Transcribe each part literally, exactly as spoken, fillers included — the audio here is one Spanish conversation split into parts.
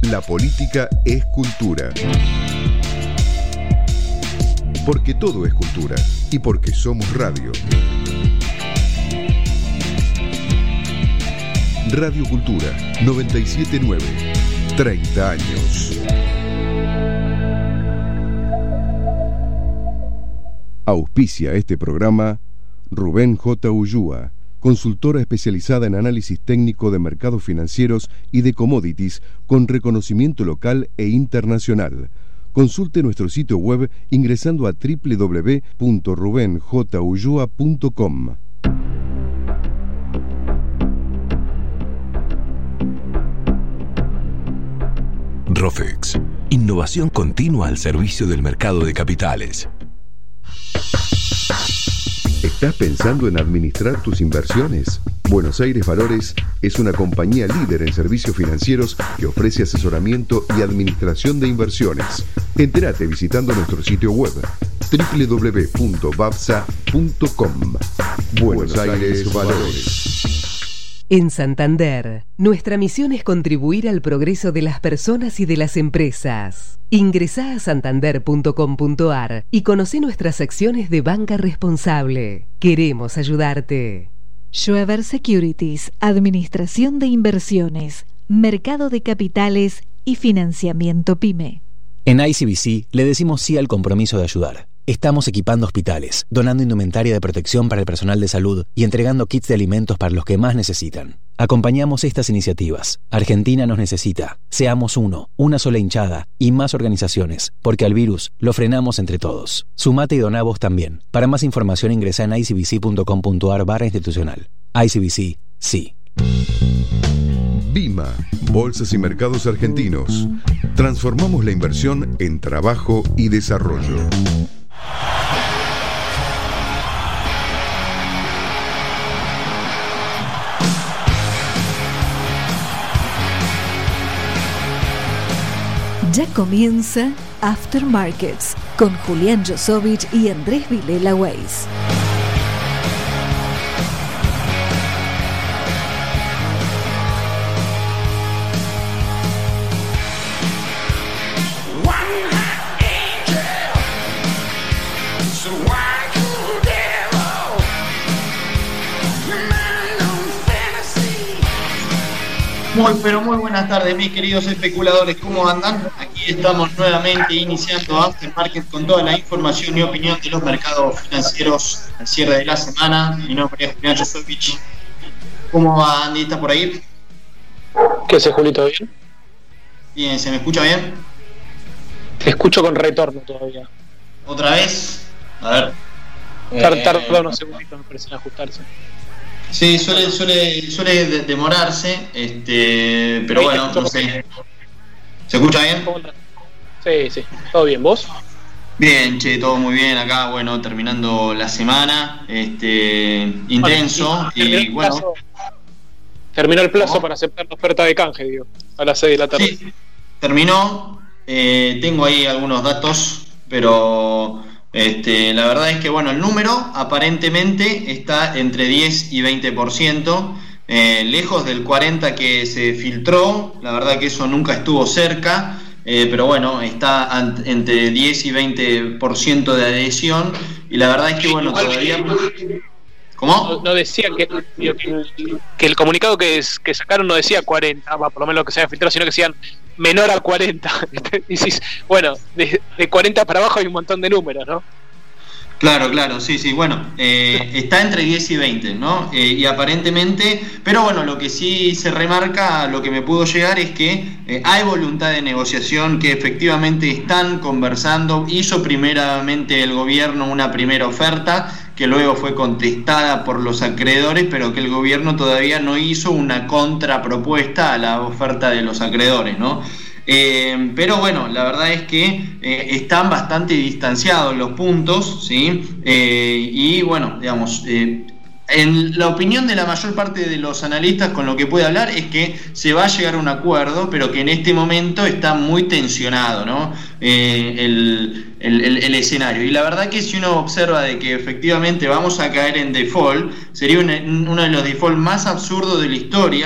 La política es cultura. Porque todo es cultura y porque somos radio. Radio Cultura noventa y siete punto nueve. treinta años. Auspicia este programa Rubén J. Ullúa, consultora especializada en análisis técnico de mercados financieros y de commodities con reconocimiento local e internacional. Consulte nuestro sitio web ingresando a doble u doble u doble u punto ruben j ullúa punto com. Rofex, innovación continua al servicio del mercado de capitales. ¿Estás pensando en administrar tus inversiones? Buenos Aires Valores es una compañía líder en servicios financieros que ofrece asesoramiento y administración de inversiones. Entérate visitando nuestro sitio web doble u doble u doble u punto babsa punto com. Buenos Aires Valores. En Santander, nuestra misión es contribuir al progreso de las personas y de las empresas. Ingresá a santander punto com punto ar y conoce nuestras acciones de banca responsable. Queremos ayudarte. Schweber Securities, Administración de Inversiones, Mercado de Capitales y Financiamiento PYME. En I C B C le decimos sí al compromiso de ayudar. Estamos equipando hospitales, donando indumentaria de protección para el personal de salud y entregando kits de alimentos para los que más necesitan. Acompañamos estas iniciativas. Argentina nos necesita. Seamos uno, una sola hinchada y más organizaciones, porque al virus lo frenamos entre todos. Sumate y doná vos también. Para más información ingresa en i c b c punto com punto ar barra institucional. I C B C, sí. BIMA, Bolsas y Mercados Argentinos. Transformamos la inversión en trabajo y desarrollo. Ya comienza Aftermarkets con Julián Josovich y Andrés Vilela Weiss. Muy, pero muy buenas tardes, mis queridos especuladores. ¿Cómo andan? Aquí estamos nuevamente iniciando Aftermarket con toda la información y opinión de los mercados financieros al cierre de la semana. Mi nombre es Julián Josovich. ¿Cómo va, Andy? ¿Está por ahí? ¿Qué hace, Julito? ¿Bien? Bien, ¿se me escucha bien? Te escucho con retorno todavía. ¿Otra vez? A ver. Tarda, tarda unos segunditos, me parece, en ajustarse. Sí, suele, suele, suele demorarse, este, pero bueno, no sé. ¿Se escucha bien? Sí, sí, todo bien. ¿Vos? Bien, che, todo muy bien acá, bueno, terminando la semana, este, intenso, bueno, y bueno. Plazo, terminó el plazo ¿Cómo? Para aceptar la oferta de canje, digo, a las seis de la tarde. Sí, terminó, eh, tengo ahí algunos datos, pero... Este, la verdad es que bueno, el número aparentemente está entre diez y veinte por ciento, eh, lejos del cuarenta por ciento que se filtró. La verdad que eso nunca estuvo cerca, eh, pero bueno, está ant- entre diez y veinte por ciento de adhesión, y la verdad es que bueno, todavía... ¿Cómo? No, no decía que, que, que el comunicado que, es, que sacaron no decía cuarenta, por lo menos lo que se había filtrado, sino que decían menor a cuarenta. Y decís, bueno, de, de cuarenta para abajo hay un montón de números, ¿no? Claro, claro, sí, sí, bueno, eh, está entre diez y veinte, ¿no? Eh, y aparentemente, pero bueno, lo que sí se remarca, lo que me pudo llegar es que eh, hay voluntad de negociación, que efectivamente están conversando. Hizo primeramente el gobierno una primera oferta, que luego fue contestada por los acreedores, pero que el gobierno todavía no hizo una contrapropuesta a la oferta de los acreedores, ¿no? Eh, pero bueno, la verdad es que eh, están bastante distanciados los puntos, ¿sí? Eh, y bueno, digamos, eh, en la opinión de la mayor parte de los analistas, con lo que puede hablar, es que se va a llegar a un acuerdo, pero que en este momento está muy tensionado, ¿no? Eh, el, el, el, el escenario. Y la verdad que si uno observa de que efectivamente vamos a caer en default, sería un, uno de los default más absurdos de la historia.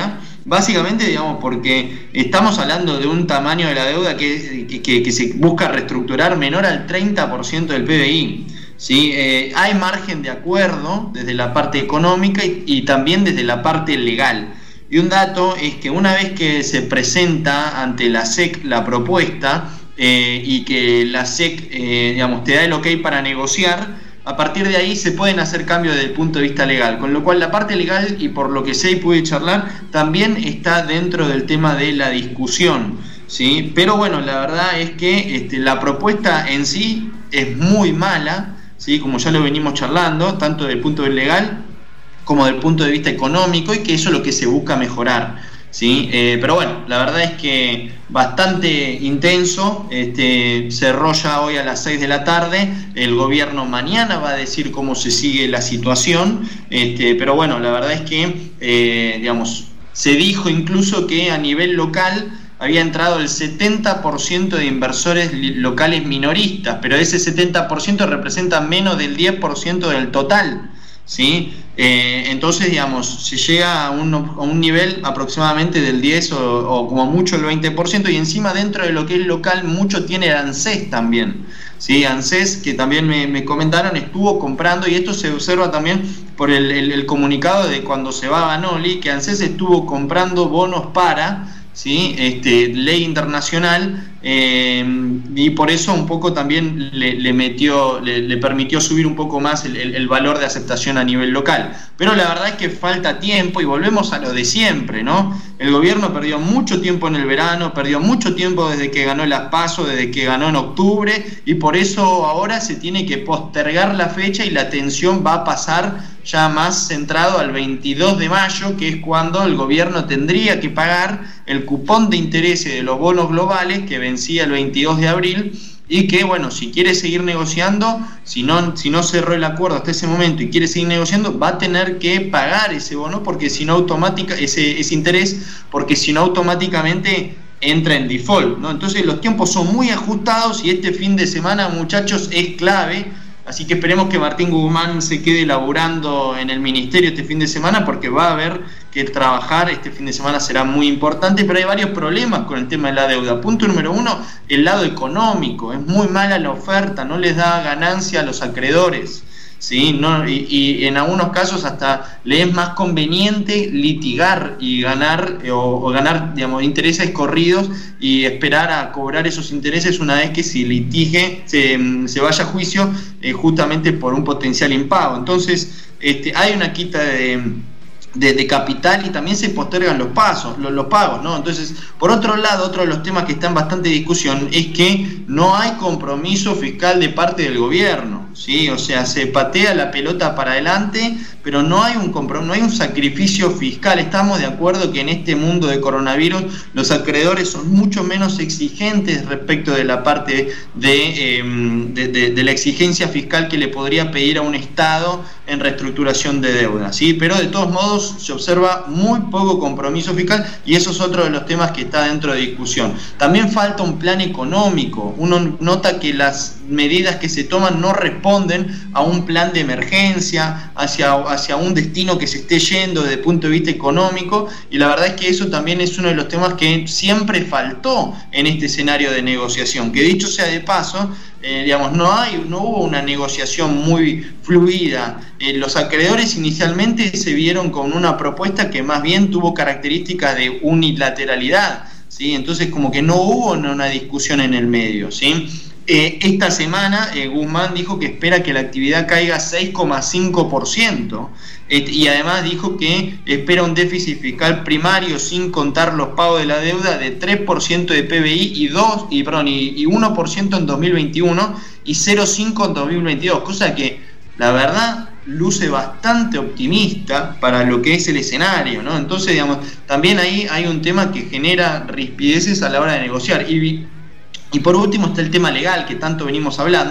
Básicamente, digamos, porque estamos hablando de un tamaño de la deuda que, que, que se busca reestructurar menor al treinta por ciento del P B I. ¿Sí? Eh, hay margen de acuerdo desde la parte económica y, y también desde la parte legal. Y un dato es que una vez que se presenta ante la S E C la propuesta eh, y que la S E C eh, digamos, te da el ok para negociar, a partir de ahí se pueden hacer cambios desde el punto de vista legal, con lo cual la parte legal, y por lo que sé y pude charlar, también está dentro del tema de la discusión, ¿sí? Pero bueno, la verdad es que este, la propuesta en sí es muy mala, ¿sí? Como ya lo venimos charlando, tanto desde el punto de vista legal como desde el punto de vista económico, y que eso es lo que se busca mejorar, ¿sí? Eh, pero bueno, la verdad es que bastante intenso. Este, cerró ya hoy a las seis de la tarde, el gobierno mañana va a decir cómo se sigue la situación, este, pero bueno, la verdad es que eh, digamos, se dijo incluso que a nivel local había entrado el setenta por ciento de inversores locales minoristas, pero ese setenta por ciento representa menos del diez por ciento del total, ¿sí? Eh, entonces, digamos, se llega a un, a un nivel aproximadamente del diez o, o como mucho el veinte por ciento, y encima dentro de lo que es local mucho tiene ANSES también, ¿sí? ANSES, que también me, me comentaron, estuvo comprando, y esto se observa también por el, el, el comunicado de cuando se va a Banoli, que ANSES estuvo comprando bonos para... ¿sí? Este, ley internacional, eh, y por eso un poco también le, le metió, le, le permitió subir un poco más el, el, el valor de aceptación a nivel local. Pero la verdad es que falta tiempo y volvemos a lo de siempre, ¿no? El gobierno perdió mucho tiempo en el verano, perdió mucho tiempo desde que ganó las PASO, desde que ganó en octubre, y por eso ahora se tiene que postergar la fecha y la atención va a pasar ya más centrado al veintidós de mayo, que es cuando el gobierno tendría que pagar el cupón de intereses de los bonos globales que vencía el veintidós de abril, y que, bueno, si quiere seguir negociando, si no, si no cerró el acuerdo hasta ese momento y quiere seguir negociando, va a tener que pagar ese bono, porque si no automática, ese, ese interés, porque si no automáticamente entra en default, ¿no? Entonces los tiempos son muy ajustados y este fin de semana, muchachos, es clave. Así que esperemos que Martín Guzmán se quede laburando en el ministerio este fin de semana, porque va a haber que trabajar. Este fin de semana será muy importante, pero hay varios problemas con el tema de la deuda. Punto número uno, el lado económico. Es muy mala la oferta, no les da ganancia a los acreedores, ¿sí? No, y, y en algunos casos hasta le es más conveniente litigar y ganar eh, o, o ganar, digamos, intereses corridos y esperar a cobrar esos intereses una vez que se litigue, se, se vaya a juicio, eh, justamente por un potencial impago. Entonces, este, hay una quita de De, de capital y también se postergan los pasos, los, los pagos, ¿no? Entonces, por otro lado, otro de los temas que está en bastante discusión es que no hay compromiso fiscal de parte del gobierno, ¿sí? O sea, se patea la pelota para adelante, pero no hay un compromiso, no hay un sacrificio fiscal. Estamos de acuerdo que en este mundo de coronavirus los acreedores son mucho menos exigentes respecto de la parte de, eh, de, de, de la exigencia fiscal que le podría pedir a un Estado en reestructuración de deuda, ¿sí? Pero de todos modos se observa muy poco compromiso fiscal, y eso es otro de los temas que está dentro de discusión. También falta un plan económico. Uno nota que las medidas que se toman no responden a un plan de emergencia, hacia, hacia un destino que se esté yendo desde el punto de vista económico, y la verdad es que eso también es uno de los temas que siempre faltó en este escenario de negociación, que dicho sea de paso, Eh, digamos, no hay, no hubo una negociación muy fluida. Eh, los acreedores inicialmente se vieron con una propuesta que más bien tuvo características de unilateralidad, ¿sí? Entonces como que no hubo una discusión en el medio, ¿sí? Eh, esta semana eh, Guzmán dijo que espera que la actividad caiga seis coma cinco por ciento, eh, y además dijo que espera un déficit fiscal primario sin contar los pagos de la deuda de tres por ciento de P B I y, dos, y, perdón, y, y uno por ciento en dos mil veintiuno y cero coma cinco por ciento en dos mil veintidós, cosa que la verdad luce bastante optimista para lo que es el escenario, ¿no? Entonces, digamos, también ahí hay un tema que genera rispideces a la hora de negociar. Y Y por último está el tema legal que tanto venimos hablando,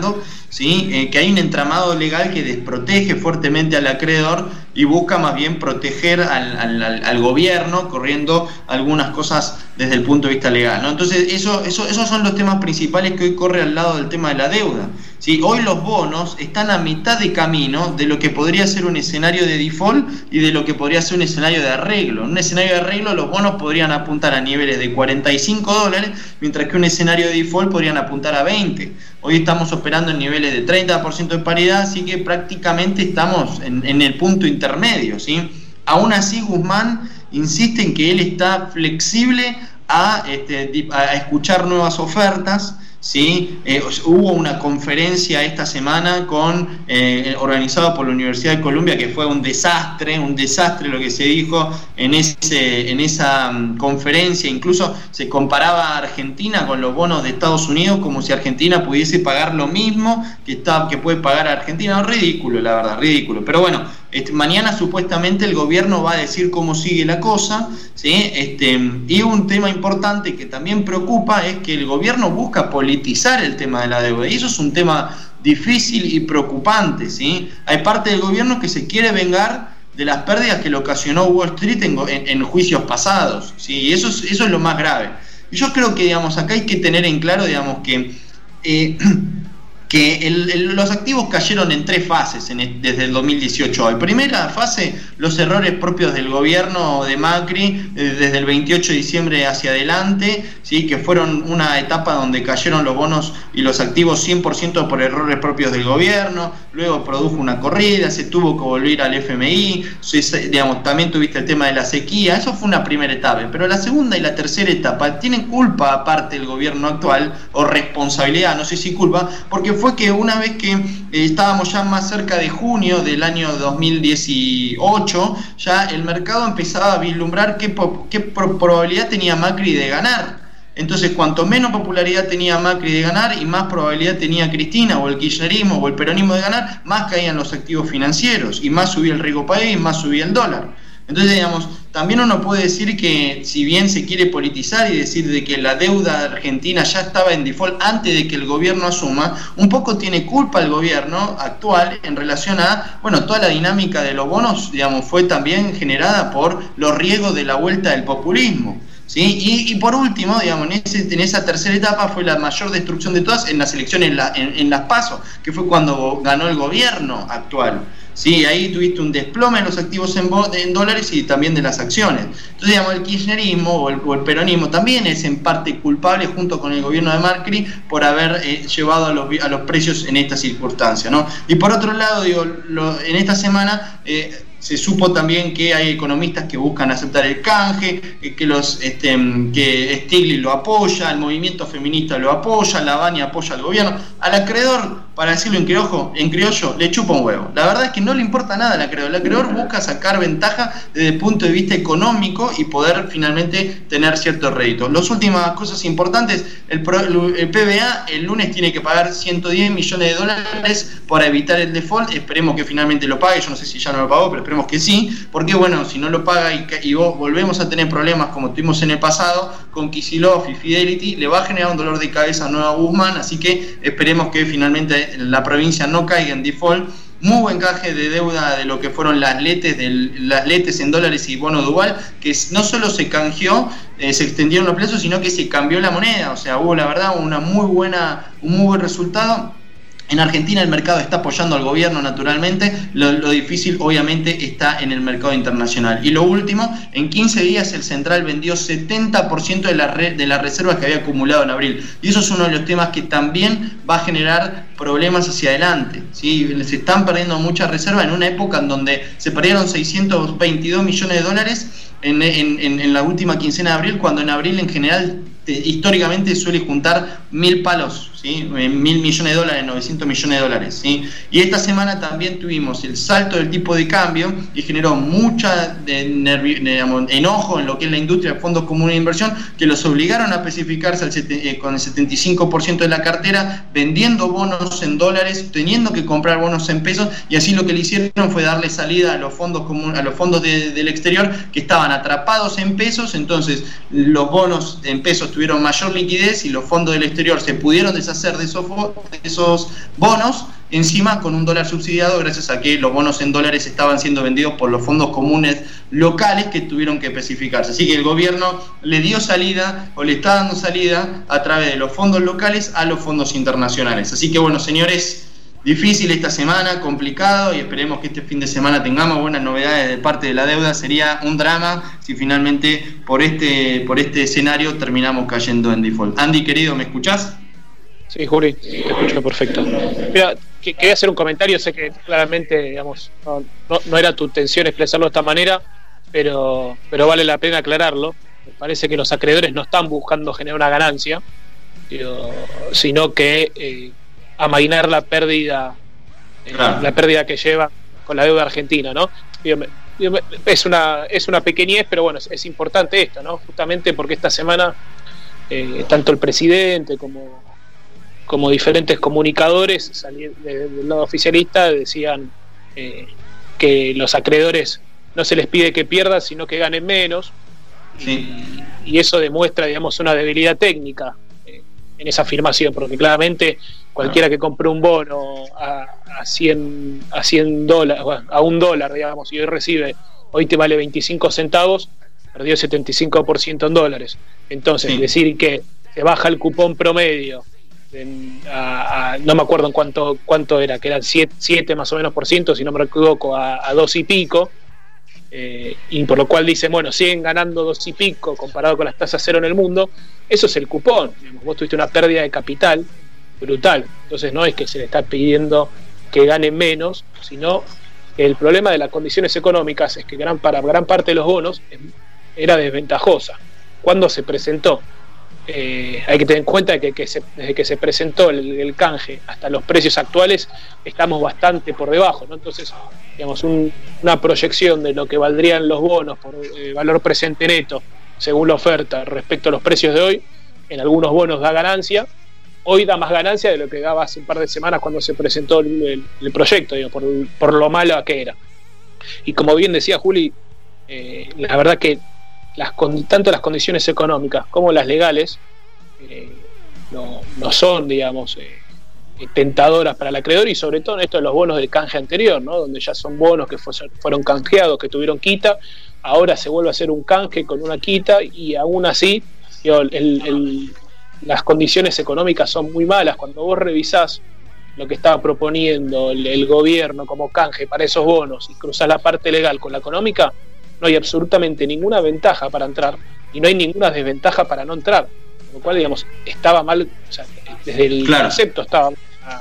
¿sí? Eh, que hay un entramado legal que desprotege fuertemente al acreedor y busca más bien proteger al, al, al, al gobierno, corriendo algunas cosas desde el punto de vista legal, ¿no? Entonces eso, eso, esos son los temas principales que hoy corre al lado del tema de la deuda, ¿sí? Hoy los bonos están a mitad de camino de lo que podría ser un escenario de default y de lo que podría ser un escenario de arreglo. En un escenario de arreglo los bonos podrían apuntar a niveles de cuarenta y cinco dólares, mientras que un escenario de default podrían apuntar a veinte. Hoy estamos operando en niveles de treinta por ciento de paridad, así que prácticamente estamos en, en el punto intermedio, ¿sí? Aún así, Guzmán insiste en que él está flexible a, este, a escuchar nuevas ofertas, ¿sí? Eh, hubo una conferencia esta semana con eh, organizado por la Universidad de Columbia que fue un desastre, un desastre lo que se dijo en, ese, en esa um, conferencia. Incluso se comparaba a Argentina con los bonos de Estados Unidos como si Argentina pudiese pagar lo mismo que, está, que puede pagar Argentina. Ridículo, la verdad, ridículo. Pero bueno, este, mañana supuestamente el gobierno va a decir cómo sigue la cosa, ¿sí? Este, y un tema importante que también preocupa es que el gobierno busca politizar el tema de la deuda, y eso es un tema difícil y preocupante, ¿sí? Hay parte del gobierno que se quiere vengar de las pérdidas que le ocasionó Wall Street en, en, en juicios pasados, ¿sí? Y eso es, eso es lo más grave. Yo creo que, digamos, acá hay que tener en claro, digamos, que eh, que el, el, los activos cayeron en tres fases en el, desde el dos mil dieciocho hoy. Primera fase, los errores propios del gobierno de Macri eh, desde el veintiocho de diciembre hacia adelante, ¿sí? Que fueron una etapa donde cayeron los bonos y los activos cien por ciento por errores propios del gobierno. Luego produjo una corrida, se tuvo que volver al F M I, se, digamos, también tuviste el tema de la sequía. Eso fue una primera etapa, pero la segunda y la tercera etapa tienen culpa aparte del gobierno actual, o responsabilidad, no sé si culpa, porque fue que una vez que eh, estábamos ya más cerca de junio del año dos mil dieciocho, ya el mercado empezaba a vislumbrar qué, qué probabilidad tenía Macri de ganar. Entonces, cuanto menos popularidad tenía Macri de ganar y más probabilidad tenía Cristina o el kirchnerismo o el peronismo de ganar, más caían los activos financieros y más subía el riesgo país y más subía el dólar. Entonces, digamos, también uno puede decir que si bien se quiere politizar y decir de que la deuda argentina ya estaba en default antes de que el gobierno asuma, un poco tiene culpa el gobierno actual en relación a, bueno, toda la dinámica de los bonos, digamos, fue también generada por los riesgos de la vuelta del populismo, ¿sí? Y, y por último, digamos, en, ese, en esa tercera etapa fue la mayor destrucción de todas en las elecciones, en, la, en, en las PASO, que fue cuando ganó el gobierno actual. Sí, ahí tuviste un desplome de los activos en, en dólares y también de las acciones. Entonces, digamos, el kirchnerismo o el, o el peronismo también es en parte culpable junto con el gobierno de Macri por haber eh, llevado a los, a los precios en esta circunstancia, ¿no? Y por otro lado, digo, lo, en esta semana eh, se supo también que hay economistas que buscan aceptar el canje, eh, que los este, que Stiglitz lo apoya, el movimiento feminista lo apoya, la Bani apoya al gobierno. Al acreedor, para decirlo en criollo, en criollo, le chupa un huevo. La verdad es que no le importa nada al acreedor. El acreedor busca sacar ventaja desde el punto de vista económico y poder finalmente tener ciertos réditos. Las últimas cosas importantes, el, el P B A el lunes tiene que pagar ciento diez millones de dólares para evitar el default. Esperemos que finalmente lo pague. Yo no sé si ya no lo pagó, pero esperemos que sí, porque bueno, si no lo paga y, y volvemos a tener problemas como tuvimos en el pasado con Kicillof y Fidelity, le va a generar un dolor de cabeza nuevo a Guzmán, así que esperemos que finalmente la provincia no caiga en default. Muy buen canje de deuda de lo que fueron las letes, de, las letes en dólares y bono dual, que no solo se canjeó, eh, se extendieron los plazos, sino que se cambió la moneda. O sea, hubo la verdad una muy buena, un muy buen resultado. En Argentina el mercado está apoyando al gobierno naturalmente, lo, lo difícil obviamente está en el mercado internacional. Y lo último, en quince días el Central vendió setenta por ciento de, la re, de las reservas que había acumulado en abril. Y eso es uno de los temas que también va a generar problemas hacia adelante, ¿sí? Se están perdiendo muchas reservas en una época en donde se perdieron seiscientos veintidós millones de dólares en, en, en, en la última quincena de abril, cuando en abril en general históricamente suele juntar mil palos, ¿sí? Mil millones de dólares, novecientos millones de dólares, ¿sí? Y esta semana también tuvimos el salto del tipo de cambio y generó mucha de nervi- de, enojo en lo que es la industria de fondos comunes de inversión, que los obligaron a especificarse al sete- eh, con el setenta y cinco por ciento de la cartera, vendiendo bonos en dólares, teniendo que comprar bonos en pesos, y así lo que le hicieron fue darle salida a los fondos comunes, a los fondos de, del exterior que estaban atrapados en pesos. Entonces los bonos en pesos tuvieron mayor liquidez y los fondos del exterior se pudieron deshacer deshacer de esos, de esos bonos, encima con un dólar subsidiado, gracias a que los bonos en dólares estaban siendo vendidos por los fondos comunes locales que tuvieron que especificarse. Así que el gobierno le dio salida, o le está dando salida, a través de los fondos locales a los fondos internacionales. Así que bueno, señores, difícil esta semana, complicado, y esperemos que este fin de semana tengamos buenas novedades de parte de la deuda. Sería un drama si finalmente por este, por este escenario terminamos cayendo en default. Andy, querido, ¿me escuchás? Sí, Juli, te escucho perfecto. Mira, que, quería hacer un comentario, sé que claramente, digamos, no, no, no era tu intención expresarlo de esta manera, pero, pero vale la pena aclararlo. Me parece que los acreedores no están buscando generar una ganancia, digo, sino que eh, amainar la pérdida, eh, claro. la pérdida que lleva con la deuda argentina, ¿no? Digo, digo, es una es una pequeñez, pero bueno, es, es importante esto, ¿no? Justamente porque esta semana eh, tanto el presidente como como diferentes comunicadores salir de, del lado oficialista decían eh, que los acreedores no se les pide que pierdan, sino que ganen menos. Sí. Y, y eso demuestra, digamos, una debilidad técnica eh, en esa afirmación, porque claramente cualquiera que compre un bono a, a cien a cien dólares, bueno, a un dólar, digamos, y hoy recibe, hoy te vale veinticinco centavos, perdió setenta y cinco por ciento en dólares. Entonces, sí. decir que se baja el cupón promedio En, a, a, no me acuerdo en cuánto cuánto era, que eran siete más o menos por ciento, si no me equivoco, a, a dos y pico, eh, y por lo cual dicen, bueno, siguen ganando dos y pico comparado con las tasas cero en el mundo. Eso es el cupón, digamos, vos tuviste una pérdida de capital brutal, entonces no es que se le está pidiendo que gane menos, sino que el problema de las condiciones económicas es que gran, para gran parte de los bonos era desventajosa. Cuando se presentó Eh, hay que tener en cuenta que, que se, desde que se presentó el, el canje hasta los precios actuales estamos bastante por debajo, ¿no? Entonces, digamos, un, una proyección de lo que valdrían los bonos por eh, valor presente neto según la oferta respecto a los precios de hoy, en algunos bonos da ganancia, hoy da más ganancia de lo que daba hace un par de semanas cuando se presentó el, el, el proyecto, digo, por, por lo malo que era. Y como bien decía Juli, eh, la verdad que Las, tanto las condiciones económicas como las legales eh, no, no son, digamos, eh, tentadoras para el acreedor, y sobre todo en esto de los bonos del canje anterior, ¿no? Donde ya son bonos que fue, fueron canjeados, que tuvieron quita, ahora se vuelve a hacer un canje con una quita, y aún así digo, el, el, las condiciones económicas son muy malas. Cuando vos revisás lo que estaba proponiendo el, el gobierno como canje para esos bonos y cruzás la parte legal con la económica, no hay absolutamente ninguna ventaja para entrar y no hay ninguna desventaja para no entrar, con lo cual, digamos, estaba mal, o sea, desde el claro. concepto estaba mal la,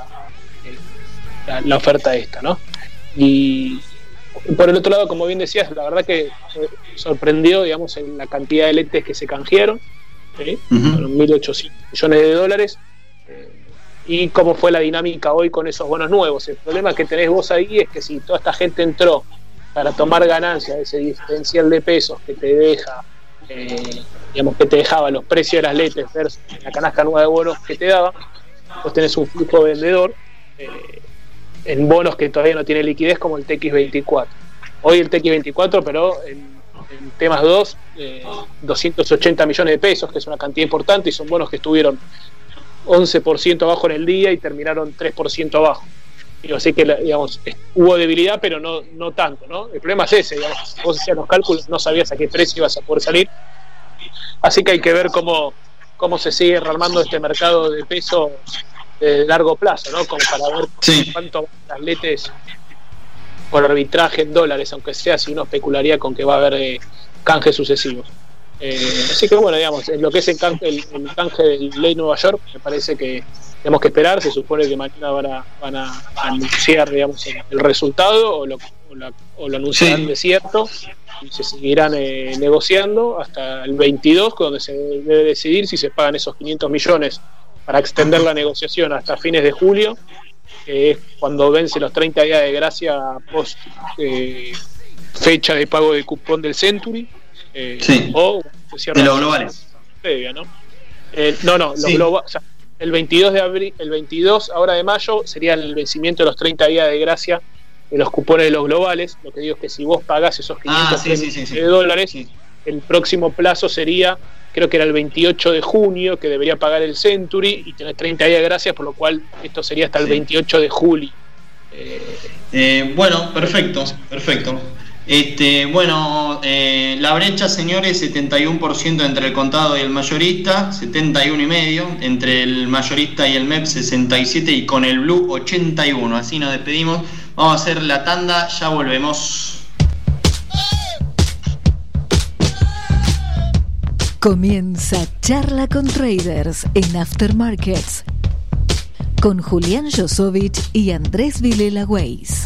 la, la oferta esta, ¿no? Y por el otro lado, como bien decías, la verdad que sorprendió, digamos, en la cantidad de letes que se canjearon, ¿sí? Uh-huh. mil ochocientos millones de dólares, eh, y cómo fue la dinámica hoy con esos bonos nuevos. El problema que tenés vos ahí es que si toda esta gente entró para tomar ganancias de ese diferencial de pesos que te deja, eh, digamos, que te dejaba los precios de las letes versus la canasta nueva de bonos que te daba, vos tenés un flujo vendedor eh, en bonos que todavía no tiene liquidez, como el T X veinticuatro. Hoy el T X veinticuatro, pero en, en temas dos, eh, doscientos ochenta millones de pesos, que es una cantidad importante, y son bonos que estuvieron once por ciento abajo en el día y terminaron tres por ciento abajo. Digo, así que, digamos, hubo debilidad, pero no, no tanto, ¿no? El problema es ese, digamos, vos hacías los cálculos, no sabías a qué precio ibas a poder salir, así que hay que ver cómo, cómo se sigue rearmando este mercado de pesos de largo plazo, ¿no? Como para ver sí. cuánto las letes por arbitraje en dólares, aunque sea, si uno especularía con que va a haber eh, canjes sucesivos. Eh, así que bueno, digamos, en lo que es el canje, el, el canje del Ley Nueva York, me parece que tenemos que esperar. Se supone que mañana van a, van a anunciar, digamos, el, el resultado, o lo, o la, o lo anunciarán sí. de cierto, y se seguirán eh, negociando hasta el veintidós, donde se debe decidir si se pagan esos quinientos millones para extender la negociación hasta fines de julio, que es cuando vence los treinta días de gracia post eh, fecha de pago de cupón del Century. Eh, sí. o de los globales previa, ¿no? Eh, no, no, los sí. globales, o sea, el veintidós de abril, el veintidós ahora de mayo sería el vencimiento de los treinta días de gracia de los cupones de los globales. Lo que digo es que si vos pagás esos quinientos ah, sí, sí, sí, sí. de dólares, sí. el próximo plazo sería creo que era el veintiocho de junio, que debería pagar el Century, y tener treinta días de gracias, por lo cual esto sería hasta el sí. veintiocho de julio. Eh, eh, bueno, perfecto, perfecto. Este, bueno, eh, la brecha, señores, setenta y uno por ciento entre el contado y el mayorista, setenta y uno y medio, entre el mayorista y el M E P sesenta y siete y con el Blue ochenta y uno. Así nos despedimos. Vamos a hacer la tanda, ya volvemos. Comienza Charla con Traders en Aftermarkets con Julián Josovich y Andrés Vilela Weiss.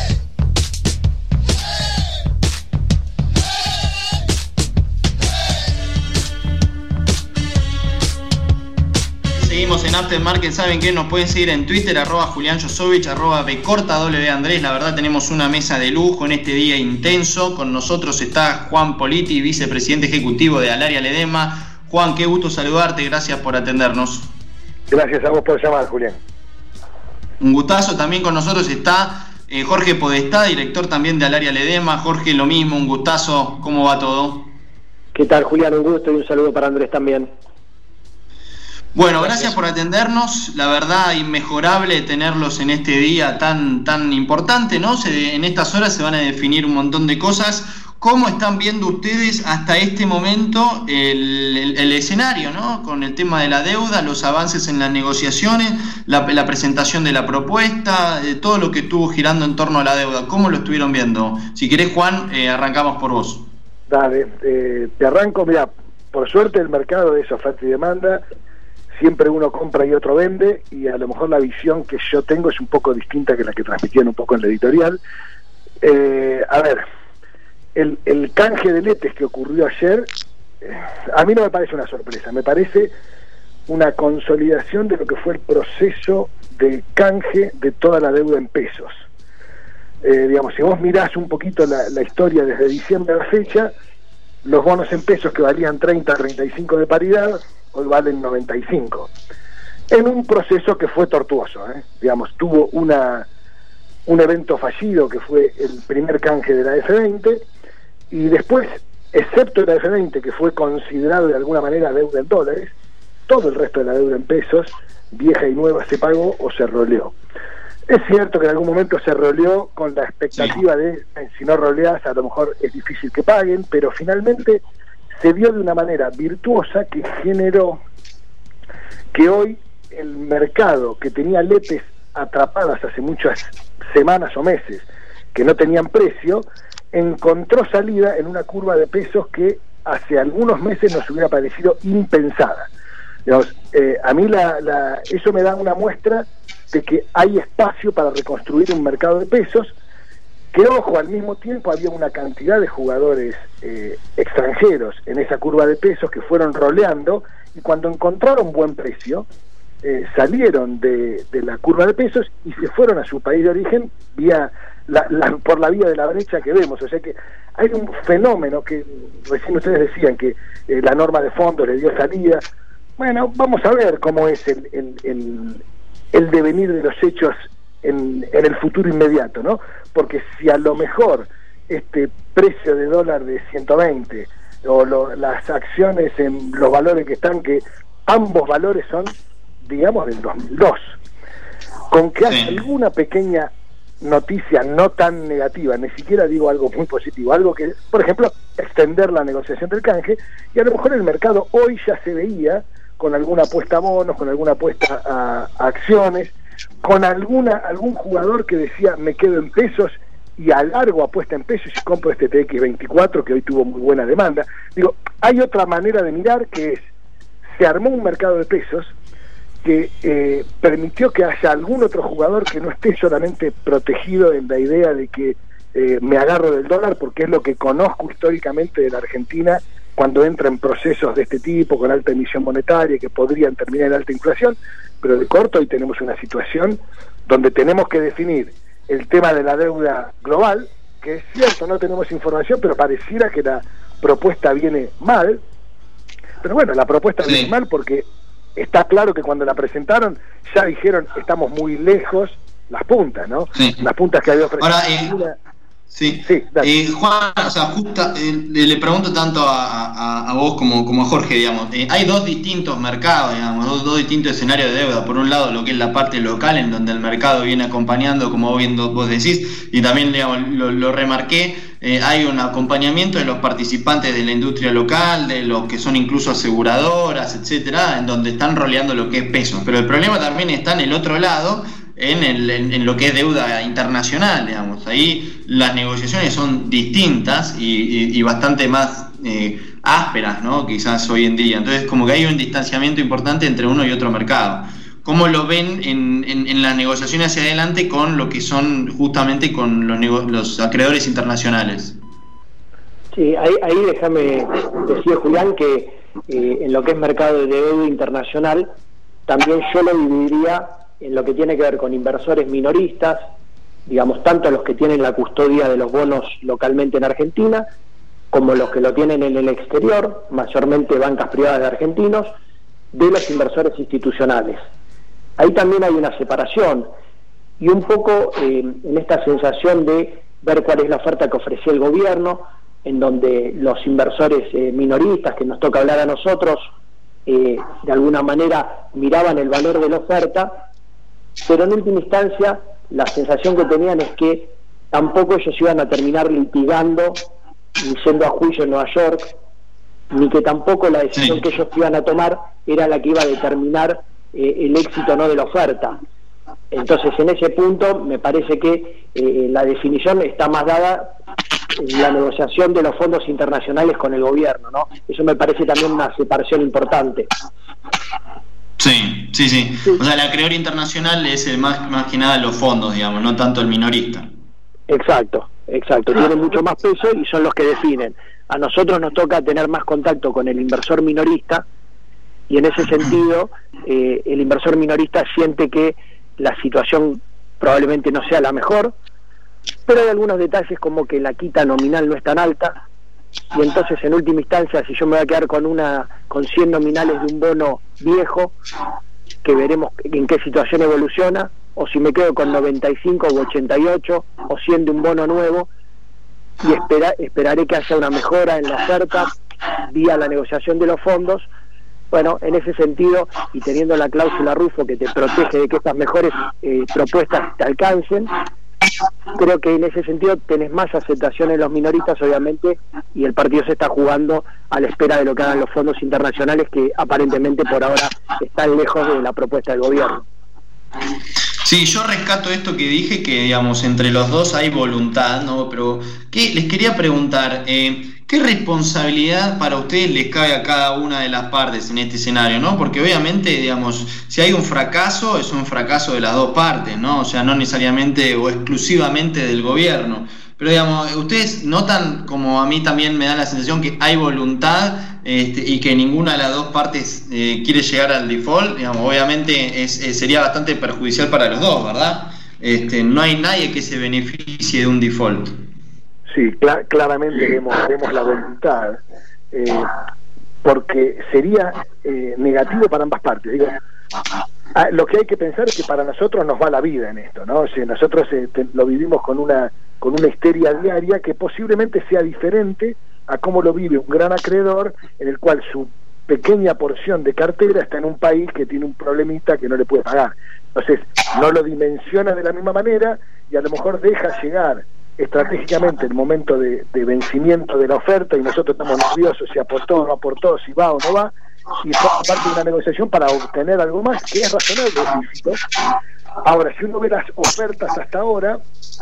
Seguimos en Aftermarket. ¿Saben qué? Nos pueden seguir en Twitter, arroba Julián Josovich, arroba Bcorta W Andrés. La verdad tenemos una mesa de lujo en este día intenso. Con nosotros está Juan Politi, vicepresidente ejecutivo de Alaria Ledesma. Juan, qué gusto saludarte, gracias por atendernos. Gracias a vos por llamar, Julián. Un gustazo. También con nosotros está eh, Jorge Podestá, director también de Alaria Ledesma. Jorge, lo mismo, un gustazo. ¿Cómo va todo? ¿Qué tal, Julián? Un gusto y un saludo para Andrés también. Bueno, gracias por atendernos. La verdad, inmejorable tenerlos en este día tan, tan importante, ¿no? Se, en estas horas se van a definir un montón de cosas. ¿Cómo están viendo ustedes hasta este momento el, el, el escenario, ¿no? Con el tema de la deuda, los avances en las negociaciones, la, la presentación de la propuesta, eh, todo lo que estuvo girando en torno a la deuda. ¿Cómo lo estuvieron viendo? Si querés, Juan, eh, arrancamos por vos. Dale, eh, te arranco. Mira, por suerte el mercado es oferta y demanda. Siempre uno compra y otro vende, y a lo mejor la visión que yo tengo es un poco distinta que la que transmitían un poco en la editorial. Eh, a ver, el, el canje de letes que ocurrió ayer, eh, a mí no me parece una sorpresa, me parece una consolidación de lo que fue el proceso de canje de toda la deuda en pesos. Eh, digamos, si vos mirás un poquito la, la historia desde diciembre a la fecha, los bonos en pesos que valían treinta, treinta y cinco de paridad, hoy valen noventa y cinco, en un proceso que fue tortuoso, ¿eh? Digamos, tuvo una un evento fallido que fue el primer canje de la F veinte, y después, excepto la F veinte, que fue considerado de alguna manera deuda en dólares, todo el resto de la deuda en pesos, vieja y nueva, se pagó o se roleó. Es cierto que en algún momento se roleó con la expectativa de, eh, si no roleás, a lo mejor es difícil que paguen, pero finalmente se dio de una manera virtuosa que generó que hoy el mercado, que tenía letes atrapadas hace muchas semanas o meses que no tenían precio, encontró salida en una curva de pesos que hace algunos meses nos hubiera parecido impensada. Digamos, eh, a mí la, la, eso me da una muestra de que hay espacio para reconstruir un mercado de pesos, que, ojo, al mismo tiempo había una cantidad de jugadores eh, extranjeros en esa curva de pesos que fueron roleando, y cuando encontraron buen precio, eh, salieron de, de la curva de pesos y se fueron a su país de origen vía la, la, por la vía de la brecha que vemos. O sea que hay un fenómeno que recién ustedes decían que eh, la norma de fondo le dio salida. Bueno, vamos a ver cómo es el, el, el, el devenir de los hechos en, en el futuro inmediato, ¿no? Porque si a lo mejor este precio de dólar de ciento veinte o lo, las acciones en los valores que están, que ambos valores son, digamos, del dos mil dos, con que haya alguna pequeña noticia no tan negativa, ni siquiera digo algo muy positivo, algo que, por ejemplo, extender la negociación del canje, y a lo mejor el mercado hoy ya se veía con alguna apuesta a bonos, con alguna apuesta a, a acciones, con alguna algún jugador que decía me quedo en pesos y alargo apuesta en pesos y compro este T X veinticuatro que hoy tuvo muy buena demanda. Digo, hay otra manera de mirar, que es, se armó un mercado de pesos que eh, permitió que haya algún otro jugador que no esté solamente protegido en la idea de que eh, me agarro del dólar, porque es lo que conozco históricamente de la Argentina cuando entra en procesos de este tipo, con alta emisión monetaria, que podrían terminar en alta inflación. Pero de corto hoy tenemos una situación donde tenemos que definir el tema de la deuda global, que es cierto, no tenemos información, pero pareciera que la propuesta viene mal. Pero bueno, la propuesta sí. viene mal porque está claro que cuando la presentaron ya dijeron estamos muy lejos, las puntas, ¿no? Sí. Las puntas que había ofrecido. Ahora, eh, Sí, sí eh, Juan, o sea, justa, eh, le pregunto tanto a, a, a vos como, como a Jorge, digamos, eh, hay dos distintos mercados, digamos, dos, dos distintos escenarios de deuda. Por un lado, lo que es la parte local, en donde el mercado viene acompañando, como bien vos decís, y también, digamos, lo, lo remarqué, eh, hay un acompañamiento de los participantes de la industria local, de los que son incluso aseguradoras, etcétera, en donde están roleando lo que es pesos. Pero el problema también está en el otro lado, En, el, en, en lo que es deuda internacional, digamos. Ahí las negociaciones son distintas y, y, y bastante más eh, ásperas, ¿no? Quizás hoy en día. Entonces, como que hay un distanciamiento importante entre uno y otro mercado. ¿Cómo lo ven en, en, en las negociaciones hacia adelante con lo que son justamente con los, nego- los acreedores internacionales? Sí, ahí, ahí déjame decir, Julián, que eh, en lo que es mercado de deuda internacional, también yo lo dividiría en lo que tiene que ver con inversores minoristas, digamos, tanto los que tienen la custodia de los bonos localmente en Argentina, como los que lo tienen en el exterior, mayormente bancas privadas de argentinos, de los inversores institucionales. Ahí también hay una separación, y un poco eh, en esta sensación de ver cuál es la oferta que ofrecía el gobierno, en donde los inversores eh, minoristas, que nos toca hablar a nosotros, eh, de alguna manera miraban el valor de la oferta, pero en última instancia la sensación que tenían es que tampoco ellos iban a terminar litigando ni yendo a juicio en Nueva York, ni que tampoco la decisión sí. que ellos iban a tomar era la que iba a determinar eh, el éxito o no de la oferta. Entonces, en ese punto me parece que eh, la definición está más dada en la negociación de los fondos internacionales con el gobierno, ¿no? Eso me parece también una separación importante. Sí, sí, sí. O sea, el acreedor internacional es el más, más que nada los fondos, digamos, no tanto el minorista. Exacto, exacto. Tienen mucho más peso y son los que definen. A nosotros nos toca tener más contacto con el inversor minorista y en ese sentido eh, el inversor minorista siente que la situación probablemente no sea la mejor, pero hay algunos detalles como que la quita nominal no es tan alta, y entonces en última instancia, si yo me voy a quedar con una con cien nominales de un bono viejo, que veremos en qué situación evoluciona, o si me quedo con noventa y cinco o ochenta y ocho o cien de un bono nuevo, y espera, esperaré que haya una mejora en la oferta vía la negociación de los fondos. Bueno, en ese sentido, y teniendo la cláusula Rufo que te protege de que estas mejores eh, propuestas te alcancen, creo que en ese sentido tenés más aceptación en los minoristas, obviamente, y el partido se está jugando a la espera de lo que hagan los fondos internacionales, que aparentemente por ahora están lejos de la propuesta del gobierno. Sí, yo rescato esto que dije, que digamos entre los dos hay voluntad, ¿no? Pero ¿qué, les quería preguntar, eh, ¿qué responsabilidad para ustedes les cabe a cada una de las partes en este escenario, ¿no? Porque obviamente, digamos, si hay un fracaso, es un fracaso de las dos partes, ¿no? O sea, no necesariamente o exclusivamente del gobierno. Pero, digamos, ustedes notan, como a mí también me da la sensación, que hay voluntad este, y que ninguna de las dos partes eh, quiere llegar al default. Digamos, obviamente es, es, sería bastante perjudicial para los dos, ¿verdad? Este, no hay nadie que se beneficie de un default. Sí, cl- claramente vemos, vemos la voluntad, eh, porque sería eh, negativo para ambas partes. Digo, ah, lo que hay que pensar es que para nosotros nos va la vida en esto, ¿no? O sea, nosotros eh, te, lo vivimos con una con una histeria diaria que posiblemente sea diferente a cómo lo vive un gran acreedor, en el cual su pequeña porción de cartera está en un país que tiene un problemita que no le puede pagar. Entonces, no lo dimensiona de la misma manera y a lo mejor deja llegar estratégicamente el momento de, de vencimiento de la oferta y nosotros estamos nerviosos si aportó o no aportó, si va o no va, y forma parte de una negociación para obtener algo más, que es razonable, es lícito. Ahora, si uno ve las ofertas hasta ahora,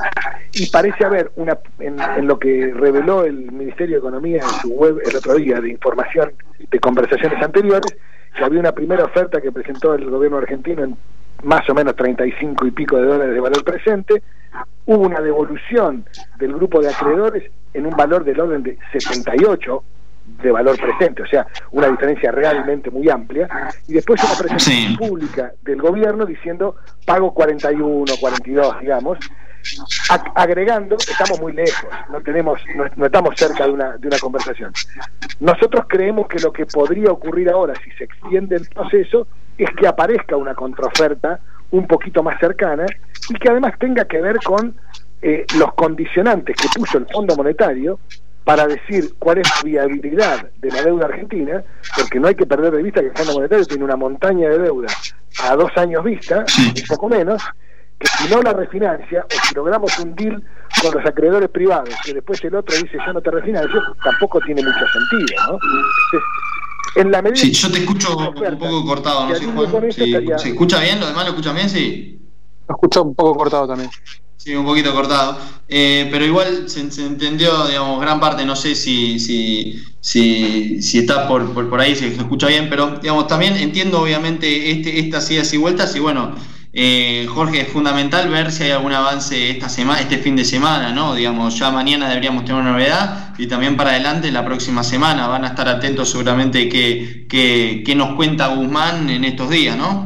y parece haber una, en, en lo que reveló el Ministerio de Economía en su web el otro día, de información de conversaciones anteriores, que había una primera oferta que presentó el gobierno argentino en más o menos treinta y cinco y pico de dólares de valor presente, hubo una devolución del grupo de acreedores en un valor del orden de setenta y ocho de valor presente, o sea, una diferencia realmente muy amplia, y después una presentación sí. pública del gobierno diciendo pago cuarenta y uno, cuarenta y dos, digamos, ag- agregando, estamos muy lejos, no tenemos, no, no estamos cerca de una, de una conversación. Nosotros creemos que lo que podría ocurrir ahora, si se extiende el proceso, es que aparezca una contraoferta un poquito más cercana y que además tenga que ver con eh, los condicionantes que puso el Fondo Monetario para decir cuál es la viabilidad de la deuda argentina, porque no hay que perder de vista que el Fondo Monetario tiene una montaña de deuda a dos años vista, un poco menos, que si no la refinancia, o si logramos un deal con los acreedores privados, que después el otro dice yo no te refinancio, tampoco tiene mucho sentido, ¿no? Entonces, en la medida sí, yo te escucho oferta, un poco cortado, no sé, Juan. Sí, estaría... ¿Se escucha bien? ¿Lo demás lo escuchan bien? Sí. Lo escucho un poco cortado también. Sí, un poquito cortado, eh, pero igual se, se entendió, digamos, gran parte. No sé si si si, si está por, por por ahí, si se escucha bien, pero digamos también entiendo obviamente este estas idas y vueltas y bueno, eh, Jorge, es fundamental ver si hay algún avance esta semana, este fin de semana, ¿no? Digamos, ya mañana deberíamos tener una novedad y también para adelante la próxima semana van a estar atentos seguramente que que, que nos cuenta Guzmán en estos días, ¿no?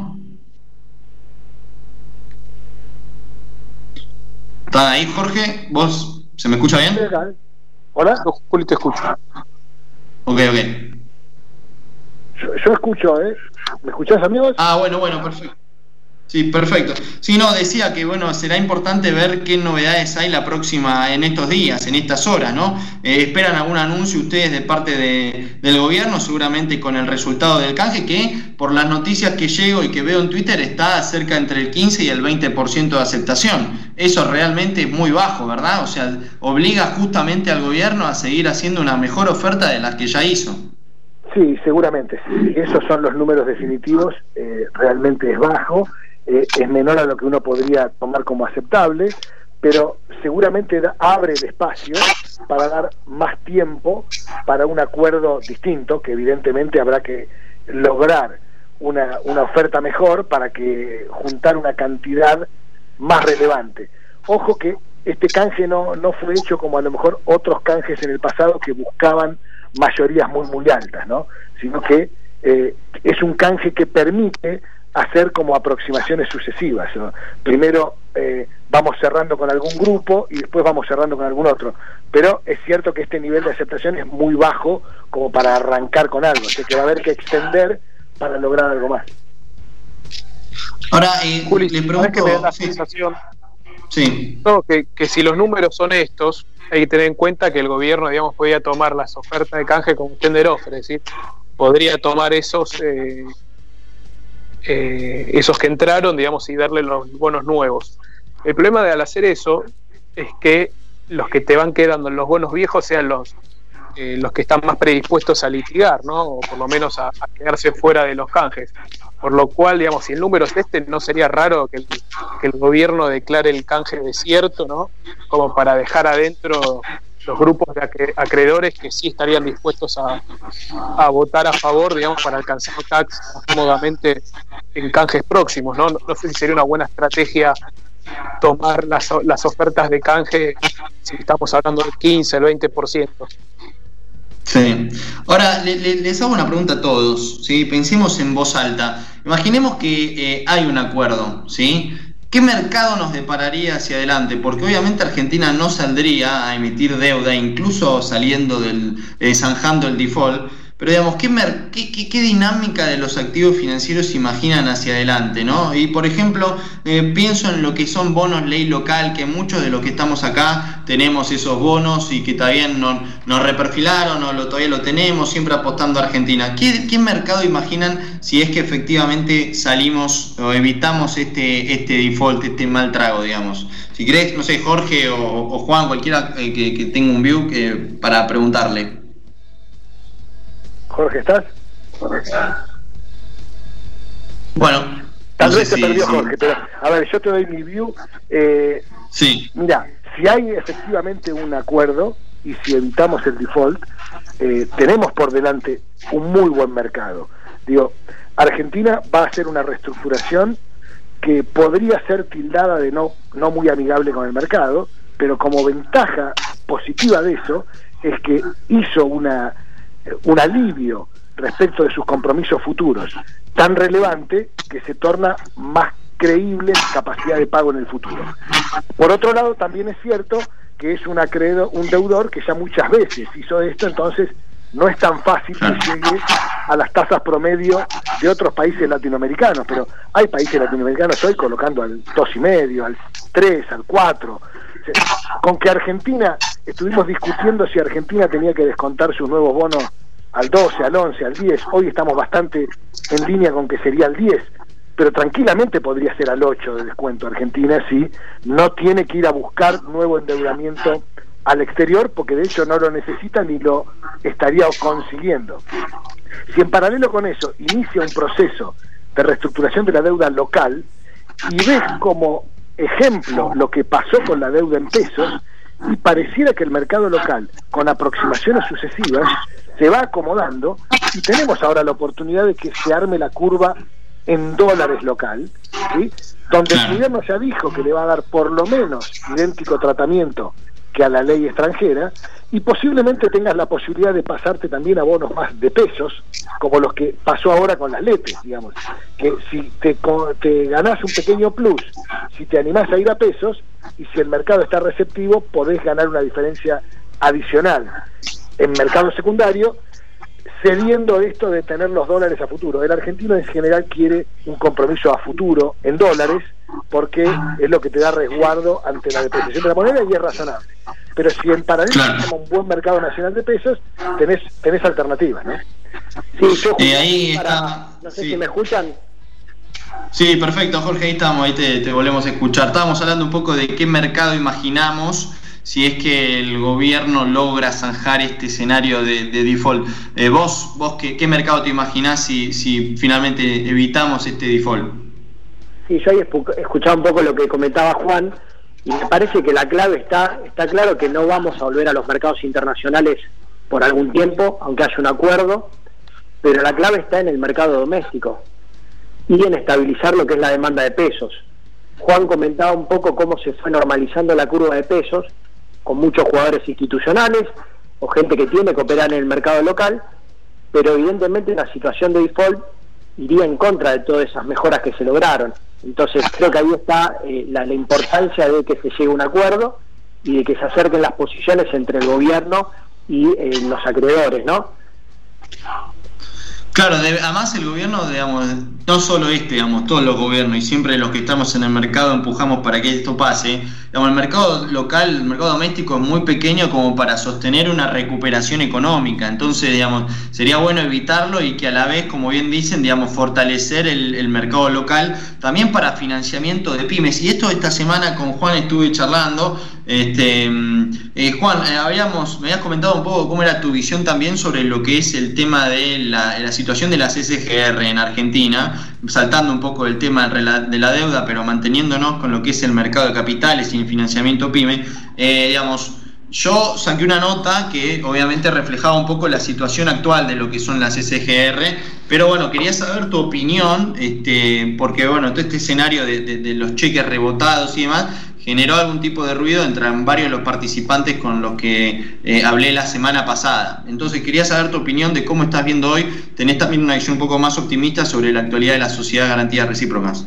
¿Estás ahí, Jorge? ¿Vos se me escucha bien? Hola. Juli, te escucho. Ok, ok. Yo, yo escucho, ¿eh? ¿Me escuchás, amigos? Ah, bueno, bueno, perfecto. Sí, perfecto. Sí, no, decía que bueno, será importante ver qué novedades hay la próxima, en estos días, en estas horas, ¿no? Eh, ¿Esperan algún anuncio ustedes de parte de, del gobierno, seguramente con el resultado del canje, que por las noticias que llego y que veo en Twitter está cerca entre el quince y el veinte por ciento de aceptación? Eso realmente es muy bajo, ¿verdad? O sea, obliga justamente al gobierno a seguir haciendo una mejor oferta de las que ya hizo. Sí, seguramente. Sí. Esos son los números definitivos. Eh, realmente es bajo. Eh, es menor a lo que uno podría tomar como aceptable, pero seguramente da, abre el espacio para dar más tiempo para un acuerdo distinto, que evidentemente habrá que lograr una, una oferta mejor para que juntar una cantidad más relevante. Ojo que este canje no, no fue hecho como a lo mejor otros canjes en el pasado que buscaban mayorías muy muy altas, ¿no? Sino que eh, es un canje que permite hacer como aproximaciones sucesivas, ¿no? Primero eh, vamos cerrando con algún grupo y después vamos cerrando con algún otro, pero es cierto que este nivel de aceptación es muy bajo como para arrancar con algo, o sea que va a haber que extender para lograr algo más. Ahora, eh, Juli, le pregunto... que me da la sensación sí. no, que, que si los números son estos, hay que tener en cuenta que el gobierno, digamos, podía tomar las ofertas de canje como tender offer, es decir, podría tomar esos... Eh, Eh, esos que entraron, digamos, y darle los bonos nuevos. El problema de al hacer eso es que los que te van quedando en los bonos viejos sean los eh, los que están más predispuestos a litigar, ¿no? O por lo menos a, a quedarse fuera de los canjes. Por lo cual, digamos, si el número es este, no sería raro que el, que el gobierno declare el canje desierto, ¿no? Como para dejar adentro los grupos de acreedores que sí estarían dispuestos a, a votar a favor, digamos, para alcanzar tax cómodamente en canjes próximos, ¿no? No sé si sería una buena estrategia tomar las, las ofertas de canje si estamos hablando del quince, el veinte por ciento. Sí. Ahora, le, le, les hago una pregunta a todos, ¿sí? Pensemos en voz alta. Imaginemos que eh, hay un acuerdo, ¿sí? ¿Qué mercado nos depararía hacia adelante? Porque obviamente Argentina no saldría a emitir deuda, incluso saliendo del, eh, zanjando el default, pero digamos, ¿qué, mer qué, qué, qué dinámica de los activos financieros se imaginan hacia adelante, ¿no? Y por ejemplo, eh, pienso en lo que son bonos ley local, que muchos de los que estamos acá tenemos esos bonos y que todavía no, nos reperfilaron o lo, todavía lo tenemos, siempre apostando a Argentina. ¿Qué, qué mercado imaginan si es que efectivamente salimos o evitamos este, este default, este mal trago, digamos? Si querés, no sé, Jorge o, o Juan, cualquiera eh, que, que tenga un view eh, para preguntarle. Jorge, ¿estás? Bueno, tal no vez sé se si, perdió si... Jorge, pero a ver, yo te doy mi view. Eh, sí. Mira, si hay efectivamente un acuerdo y si evitamos el default, eh, tenemos por delante un muy buen mercado. Digo, Argentina va a hacer una reestructuración que podría ser tildada de no, no muy amigable con el mercado, pero como ventaja positiva de eso es que hizo una un alivio respecto de sus compromisos futuros tan relevante que se torna más creíble en capacidad de pago en el futuro. Por otro lado, también es cierto que es un acreedor, un deudor que ya muchas veces hizo esto, entonces no es tan fácil que llegue a las tasas promedio de otros países latinoamericanos, pero hay países latinoamericanos hoy colocando al dos y medio, al tres, al cuatro. con que Argentina, estuvimos discutiendo si Argentina tenía que descontar sus nuevos bonos al doce, al once, al diez, hoy estamos bastante en línea con que sería al diez, pero tranquilamente podría ser al ocho de descuento Argentina si no tiene que ir a buscar nuevo endeudamiento al exterior, porque de hecho no lo necesita ni lo estaría consiguiendo. Si en paralelo con eso inicia un proceso de reestructuración de la deuda local y ves como ejemplo lo que pasó con la deuda en pesos, y pareciera que el mercado local, con aproximaciones sucesivas, se va acomodando y tenemos ahora la oportunidad de que se arme la curva en dólares local, ¿sí? Donde el gobierno ya dijo que le va a dar por lo menos idéntico tratamiento que a la ley extranjera, y posiblemente tengas la posibilidad de pasarte también a bonos más de pesos, como los que pasó ahora con las LETES, digamos, que si te, te ganás un pequeño plus, si te animás a ir a pesos, y si el mercado está receptivo, podés ganar una diferencia adicional en mercado secundario, cediendo esto de tener los dólares a futuro. El argentino en general quiere un compromiso a futuro en dólares, porque es lo que te da resguardo ante la depreciación de la moneda y es razonable. Pero si en paralelo tenemos claro. un buen mercado nacional de pesos, tenés, tenés alternativas, ¿no? Sí, yo eh, ahí para, está. No sé sí. si me escuchan. Sí, perfecto, Jorge, ahí estamos, ahí te, te volvemos a escuchar. Estábamos hablando un poco de qué mercado imaginamos si es que el gobierno logra zanjar este escenario de, de default. Eh, vos, vos ¿qué, qué mercado te imaginás si, si finalmente evitamos este default? Sí, yo ahí escuchaba un poco lo que comentaba Juan, y me parece que la clave está, está claro que no vamos a volver a los mercados internacionales por algún tiempo, aunque haya un acuerdo, pero la clave está en el mercado doméstico y en estabilizar lo que es la demanda de pesos. Juan comentaba un poco cómo se fue normalizando la curva de pesos, con muchos jugadores institucionales o gente que tiene que operar en el mercado local, pero evidentemente la situación de default iría en contra de todas esas mejoras que se lograron. Entonces creo que ahí está eh, la, la importancia de que se llegue a un acuerdo y de que se acerquen las posiciones entre el gobierno y eh, los acreedores, ¿no? Claro, de, además el gobierno, digamos, no solo este, digamos, todos los gobiernos y siempre los que estamos en el mercado empujamos para que esto pase. Digamos, el mercado local, el mercado doméstico es muy pequeño como para sostener una recuperación económica. Entonces, digamos, sería bueno evitarlo y que a la vez, como bien dicen, digamos, fortalecer el, el mercado local también para financiamiento de pymes. Y esto esta semana con Juan estuve charlando. Este, eh, Juan, eh, habíamos, me habías comentado un poco cómo era tu visión también sobre lo que es el tema de la, la situación de las S G R en Argentina, saltando un poco el tema de la, de la deuda, pero manteniéndonos con lo que es el mercado de capitales y el financiamiento PYME. Eh, digamos, yo saqué una nota que obviamente reflejaba un poco la situación actual de lo que son las S G R, pero bueno, quería saber tu opinión, este, porque bueno, todo este escenario de, de, de los cheques rebotados y demás generó algún tipo de ruido entre varios de los participantes con los que eh, hablé la semana pasada. Entonces quería saber tu opinión de cómo estás viendo hoy. Tenés también una visión un poco más optimista sobre la actualidad de la sociedad de garantías recíprocas.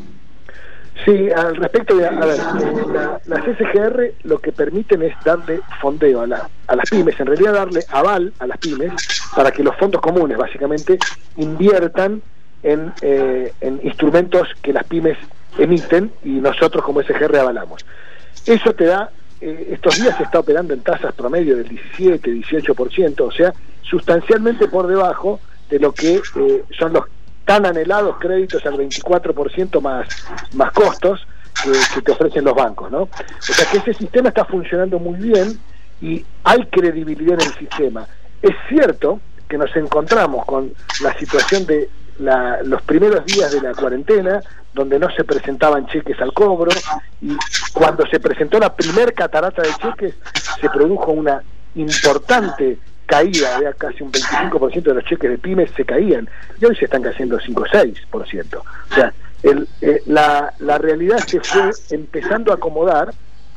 Sí, al respecto de, a ver, la, las S G R lo que permiten es darle fondeo a, la, a las pymes, en realidad darle aval a las pymes para que los fondos comunes básicamente inviertan en, eh, en instrumentos que las pymes emiten y nosotros como S G R avalamos. Eso te da, eh, estos días se está operando en tasas promedio del diecisiete, dieciocho por ciento, o sea, sustancialmente por debajo de lo que eh, son los tan anhelados créditos al veinticuatro por ciento más, más costos que, que te ofrecen los bancos, ¿no? O sea que ese sistema está funcionando muy bien y hay credibilidad en el sistema. Es cierto que nos encontramos con la situación de la, los primeros días de la cuarentena, donde no se presentaban cheques al cobro, y cuando se presentó la primer catarata de cheques se produjo una importante caída, de casi un veinticinco por ciento de los cheques de pymes se caían, y hoy se están cayendo cinco o seis por ciento. O sea, el, eh, la, la realidad se fue empezando a acomodar,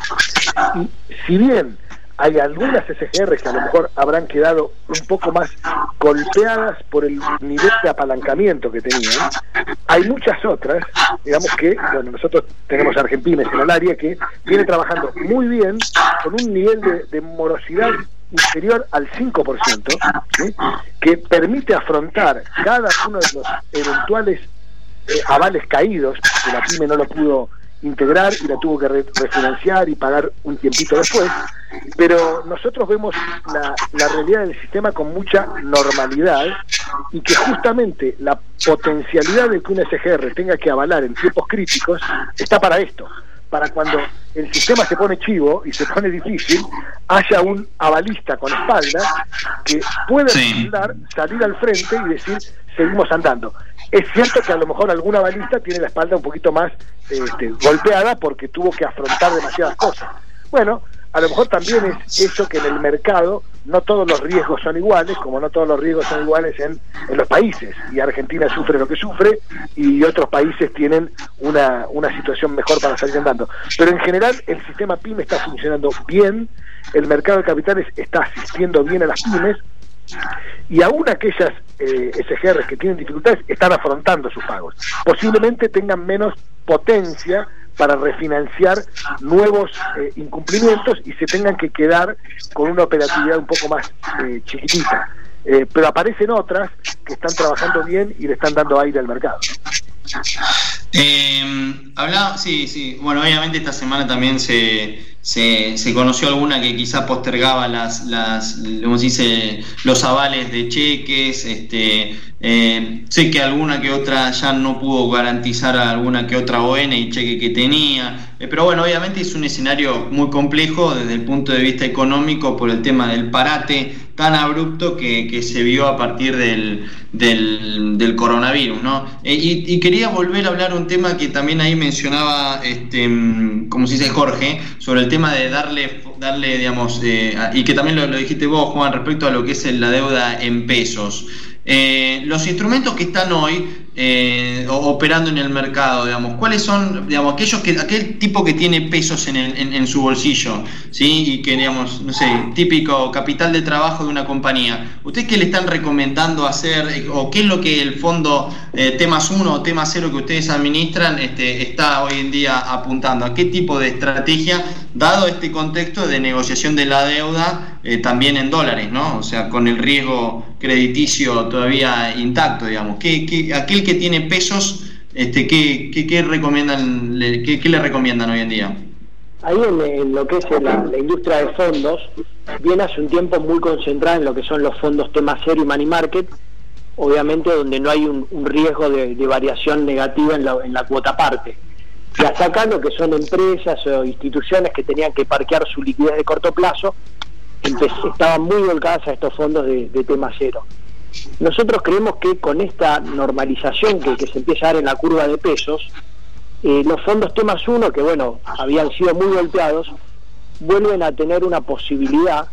y si bien hay algunas S G R que a lo mejor habrán quedado un poco más golpeadas por el nivel de apalancamiento que tenían, hay muchas otras, digamos que, bueno, nosotros tenemos Argempymes en el área que viene trabajando muy bien, con un nivel de, de morosidad inferior al cinco por ciento, ¿sí?, que permite afrontar cada uno de los eventuales eh, avales caídos, que la pyme no lo pudo integrar y la tuvo que re refinanciar y pagar un tiempito después, pero nosotros vemos la, la realidad del sistema con mucha normalidad y que justamente la potencialidad de que un S G R tenga que avalar en tiempos críticos está para esto, para cuando el sistema se pone chivo y se pone difícil, haya un avalista con espalda que pueda sí. salir al frente y decir, seguimos andando. Es cierto que a lo mejor algún avalista tiene la espalda un poquito más este, golpeada porque tuvo que afrontar demasiadas cosas. Bueno, a lo mejor también es eso que en el mercado no todos los riesgos son iguales, como no todos los riesgos son iguales en, en los países, y Argentina sufre lo que sufre y otros países tienen una, una situación mejor para salir andando. Pero en general el sistema PYME está funcionando bien, el mercado de capitales está asistiendo bien a las pymes, y aún aquellas eh, S G Rs que tienen dificultades están afrontando sus pagos. Posiblemente tengan menos potencia para refinanciar nuevos eh, incumplimientos y se tengan que quedar con una operatividad un poco más eh, chiquitita. Eh, pero aparecen otras que están trabajando bien y le están dando aire al mercado. Eh, hablaba, sí, sí. Bueno, obviamente esta semana también se, se, se conoció alguna que quizá postergaba las, las, ¿cómo se dice?, los avales de cheques. Este, eh, sé que alguna que otra ya no pudo garantizar a alguna que otra O N y cheque que tenía. Eh, pero bueno, obviamente es un escenario muy complejo desde el punto de vista económico por el tema del parate tan abrupto que, que se vio a partir del, del, del coronavirus, ¿no? Eh, y, y quería volver a hablar un tema que también ahí mencionaba, este, como se dice Jorge, sobre el tema de darle, darle digamos, eh, y que también lo, lo dijiste vos, Juan, respecto a lo que es la deuda en pesos. Eh, los instrumentos que están hoy eh, operando en el mercado, digamos, ¿cuáles son, digamos, aquellos que, aquel tipo que tiene pesos en, el, en, en su bolsillo, ¿sí? Y que, digamos, no sé, típico capital de trabajo de una compañía? ¿Ustedes qué le están recomendando hacer, o qué es lo que el fondo eh, T más uno o T más cero que ustedes administran este, está hoy en día apuntando? ¿A qué tipo de estrategia, dado este contexto de negociación de la deuda eh, también en dólares, ¿no? O sea, con el riesgo crediticio todavía intacto, digamos. ¿Qué, qué, aquel que tiene pesos, este, ¿qué, qué, qué recomiendan, le, qué, qué le recomiendan hoy en día? Ahí en, en lo que es la, la industria de fondos, viene hace un tiempo muy concentrada en lo que son los fondos T más cero y money market, obviamente donde no hay un, un riesgo de, de variación negativa en la, en la cuota parte. Y hasta acá lo que son empresas o instituciones que tenían que parquear su liquidez de corto plazo, estaban muy volcadas a estos fondos de, de T más cero. Nosotros creemos que con esta normalización que, que se empieza a dar en la curva de pesos, eh, los fondos T más uno, que bueno, habían sido muy golpeados, vuelven a tener una posibilidad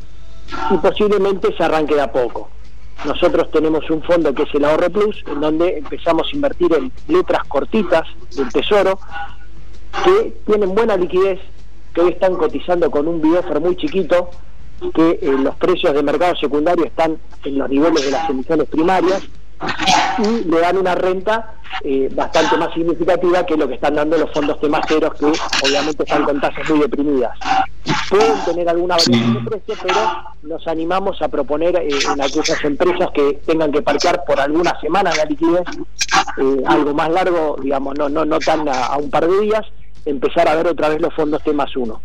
y posiblemente se arranque de a poco. Nosotros tenemos un fondo que es el Ahorro Plus, en donde empezamos a invertir en letras cortitas del Tesoro, que tienen buena liquidez, que hoy están cotizando con un buffer muy chiquito, que eh, los precios de mercado secundario están en los niveles de las emisiones primarias y le dan una renta eh, bastante más significativa que lo que están dando los fondos T más cero, que obviamente están con tasas muy deprimidas. Pueden tener alguna variación de precio, pero nos animamos a proponer eh, en aquellas empresas que tengan que parquear por algunas semanas la liquidez, eh, algo más largo, digamos, no, no, no tan a, a un par de días, empezar a ver otra vez los fondos T más uno.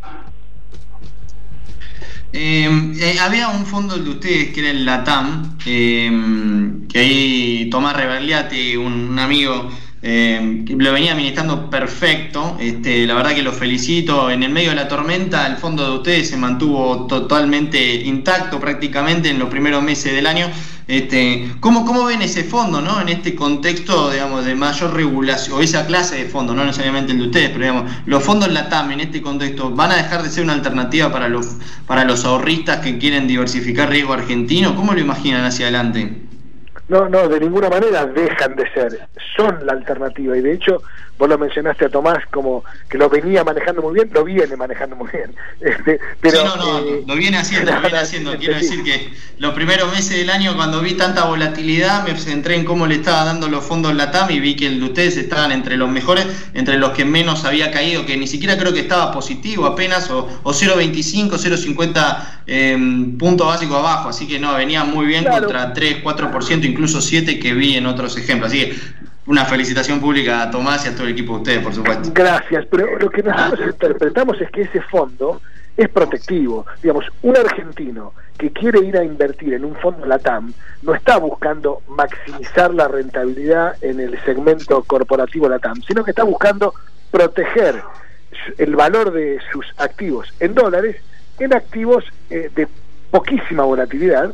Eh, eh, había un fondo de ustedes que era el LATAM, eh, que ahí Tomás Reberliati, un, un amigo, eh, que lo venía administrando perfecto. Este, la verdad que lo felicito. En el medio de la tormenta el fondo de ustedes se mantuvo totalmente intacto prácticamente en los primeros meses del año. Este, ¿cómo, ¿Cómo ven ese fondo, ¿no? En este contexto, digamos, de mayor regulación, o esa clase de fondo, no necesariamente el de ustedes, pero digamos, los fondos LATAM en este contexto, ¿van a dejar de ser una alternativa para los, para los ahorristas que quieren diversificar riesgo argentino? ¿Cómo lo imaginan hacia adelante? No, no, de ninguna manera dejan de ser, son la alternativa, y de hecho vos lo mencionaste a Tomás como que lo venía manejando muy bien, lo viene manejando muy bien. Este, pero, sí, no, no, eh, lo viene haciendo, lo viene haciendo. Quiero sí. decir que los primeros meses del año, cuando vi tanta volatilidad, me centré en cómo le estaba dando los fondos LATAM y vi que el de ustedes estaban entre los mejores, entre los que menos había caído, que ni siquiera creo que estaba positivo apenas, o, o cero coma veinticinco, cero coma cincuenta eh, puntos básicos abajo, así que no, venía muy bien, claro, contra tres, cuatro por ciento, incluso siete que vi en otros ejemplos. Así que una felicitación pública a Tomás y a todo el equipo de ustedes, por supuesto. Gracias, pero lo que nosotros interpretamos es que ese fondo es protectivo. Digamos, un argentino que quiere ir a invertir en un fondo LATAM no está buscando maximizar la rentabilidad en el segmento corporativo LATAM, sino que está buscando proteger el valor de sus activos en dólares en activos eh, de poquísima volatilidad,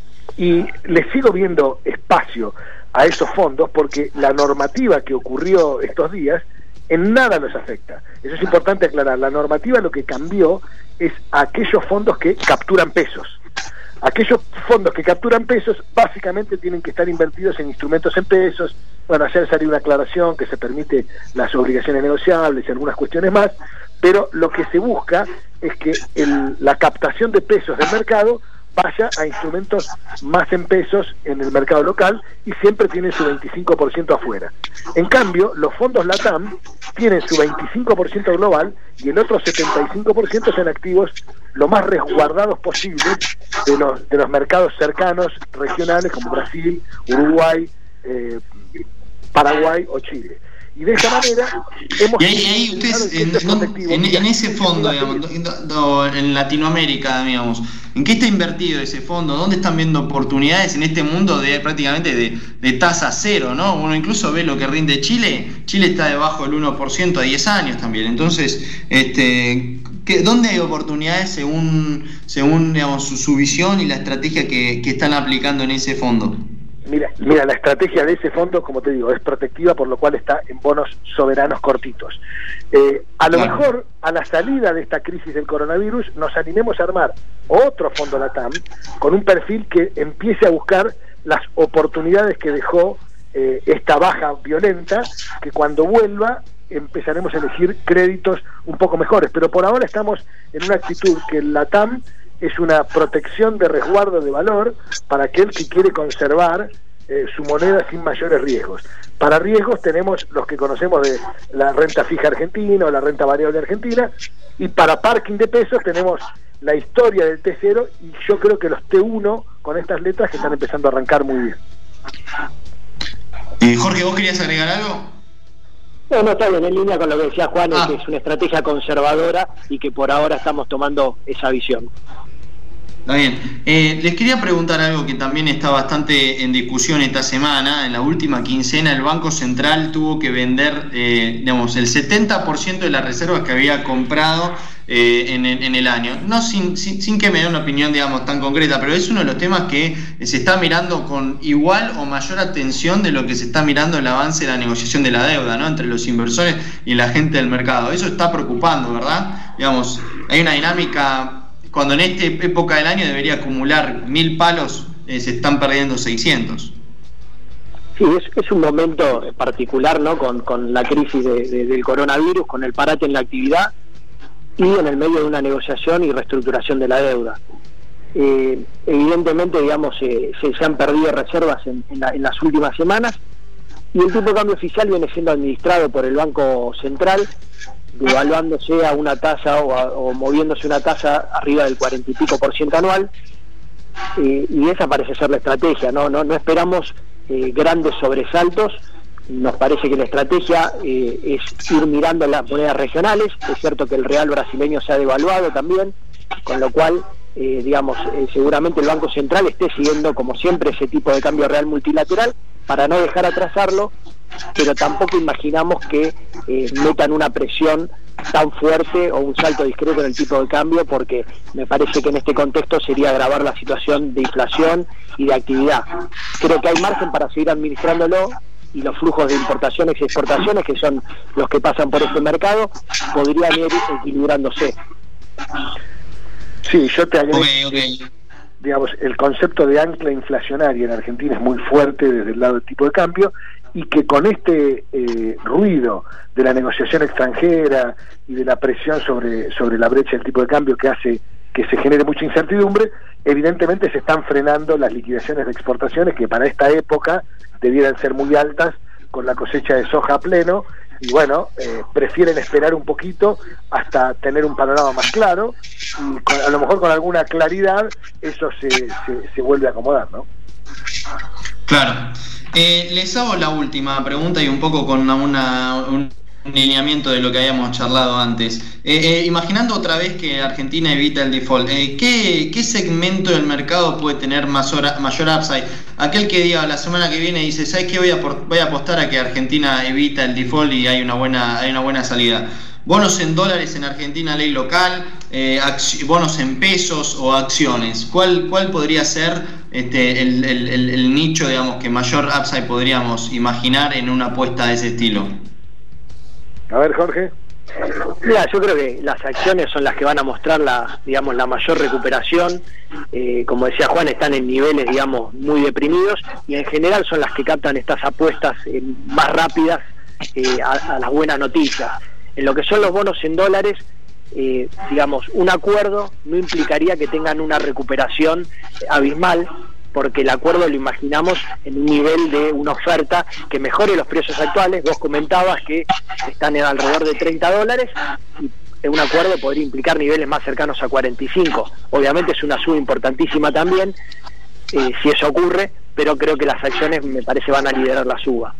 y le sigo viendo espacio a esos fondos porque la normativa que ocurrió estos días en nada los afecta. Eso es importante aclarar. La normativa lo que cambió es aquellos fondos que capturan pesos. Aquellos fondos que capturan pesos básicamente tienen que estar invertidos en instrumentos en pesos. Bueno, ayer salió una aclaración que se permite las obligaciones negociables y algunas cuestiones más, pero lo que se busca es que el, la captación de pesos del mercado vaya a instrumentos más en pesos en el mercado local y siempre tienen su veinticinco por ciento afuera. En cambio, los fondos LATAM tienen su veinticinco por ciento global y el otro setenta y cinco por ciento en activos lo más resguardados posible de los, de los mercados cercanos, regionales, como Brasil, Uruguay, eh, Paraguay o Chile. Y de esa manera hemos... Y ahí, ahí ustedes, en, en, en ese fondo, digamos, en Latinoamérica, digamos, ¿en qué está invertido ese fondo? ¿Dónde están viendo oportunidades en este mundo de prácticamente de, de tasa cero, ¿no? Uno incluso ve lo que rinde Chile. Chile está debajo del uno por ciento a diez años también. Entonces, este, ¿qué, ¿dónde hay oportunidades según, según digamos, su, su visión y la estrategia que, que están aplicando en ese fondo? Mira, mira, la estrategia de ese fondo, como te digo, es protectiva, por lo cual está en bonos soberanos cortitos. Eh, a lo claro. mejor, a la salida de esta crisis del coronavirus, nos animemos a armar otro fondo LATAM con un perfil que empiece a buscar las oportunidades que dejó eh, esta baja violenta, que cuando vuelva empezaremos a elegir créditos un poco mejores. Pero por ahora estamos en una actitud que el LATAM es una protección de resguardo de valor para aquel que quiere conservar eh, su moneda sin mayores riesgos. Para riesgos tenemos los que conocemos de la renta fija argentina o la renta variable argentina, y para parking de pesos tenemos la historia del T cero y yo creo que los T uno con estas letras que están empezando a arrancar muy bien. Eh, Jorge, ¿vos querías agregar algo? No, no, está bien, en línea con lo que decía Juan, ah. es que es una estrategia conservadora y que por ahora estamos tomando esa visión. Está bien. Eh, les quería preguntar algo que también está bastante en discusión esta semana. En la última quincena el Banco Central tuvo que vender eh, digamos, el setenta por ciento de las reservas que había comprado eh, en, en, en el año. No sin, sin, sin que me dé una opinión digamos tan concreta, pero es uno de los temas que se está mirando con igual o mayor atención de lo que se está mirando el avance de la negociación de la deuda, ¿no? Entre los inversores y la gente del mercado. Eso está preocupando, ¿verdad? Digamos, hay una dinámica... Cuando en esta época del año debería acumular mil palos, eh, se están perdiendo seiscientos. Sí, es, es un momento particular, ¿no? Con, con la crisis de, de, del coronavirus, con el parate en la actividad y en el medio de una negociación y reestructuración de la deuda. Eh, evidentemente, digamos, eh, se, se han perdido reservas en, en, la, en las últimas semanas y el tipo de cambio oficial viene siendo administrado por el Banco Central, devaluándose a una tasa o, a, o moviéndose una tasa arriba del cuarenta y pico por ciento anual, eh, y esa parece ser la estrategia, no no, no esperamos eh, grandes sobresaltos. Nos parece que la estrategia eh, es ir mirando las monedas regionales. Es cierto que el real brasileño se ha devaluado también, con lo cual eh, digamos eh, seguramente el Banco Central esté siguiendo como siempre ese tipo de cambio real multilateral para no dejar atrasarlo, pero tampoco imaginamos que eh, metan una presión tan fuerte o un salto discreto en el tipo de cambio, porque me parece que en este contexto sería agravar la situación de inflación y de actividad. Creo que hay margen para seguir administrándolo y los flujos de importaciones y exportaciones, que son los que pasan por este mercado, podrían ir equilibrándose. Sí, yo te agrego, okay, okay. digamos, el concepto de ancla inflacionaria en Argentina es muy fuerte desde el lado del tipo de cambio, y que con este eh, ruido de la negociación extranjera y de la presión sobre, sobre la brecha del tipo de cambio que hace que se genere mucha incertidumbre, evidentemente se están frenando las liquidaciones de exportaciones, que para esta época debieran ser muy altas con la cosecha de soja a pleno, y bueno, eh, prefieren esperar un poquito hasta tener un panorama más claro, y con, a lo mejor con alguna claridad eso se, se, se vuelve a acomodar, ¿no? Claro. Eh, les hago la última pregunta y un poco con una, una, un lineamiento de lo que habíamos charlado antes. Eh, eh, imaginando otra vez que Argentina evita el default, eh, ¿qué, ¿qué segmento del mercado puede tener mayor, mayor upside? Aquel que diga la semana que viene dice, ¿sabes qué? Voy a, voy a apostar a que Argentina evita el default y hay una buena, hay una buena salida. Bonos en dólares en Argentina, ley local, eh, bonos en pesos o acciones. ¿Cuál, cuál podría ser este, el, el, el, el nicho, digamos, que mayor upside podríamos imaginar en una apuesta de ese estilo? A ver, Jorge. Mira, yo creo que las acciones son las que van a mostrar la, digamos, la mayor recuperación. Eh, como decía Juan, están en niveles, digamos, muy deprimidos y en general son las que captan estas apuestas eh, más rápidas eh, a, a las buenas noticias. En lo que son los bonos en dólares, eh, digamos, un acuerdo no implicaría que tengan una recuperación abismal, porque el acuerdo lo imaginamos en un nivel de una oferta que mejore los precios actuales. Vos comentabas que están en alrededor de treinta dólares y un acuerdo podría implicar niveles más cercanos a cuarenta y cinco. Obviamente es una suba importantísima también, eh, si eso ocurre, pero creo que las acciones me parece van a liderar la suba.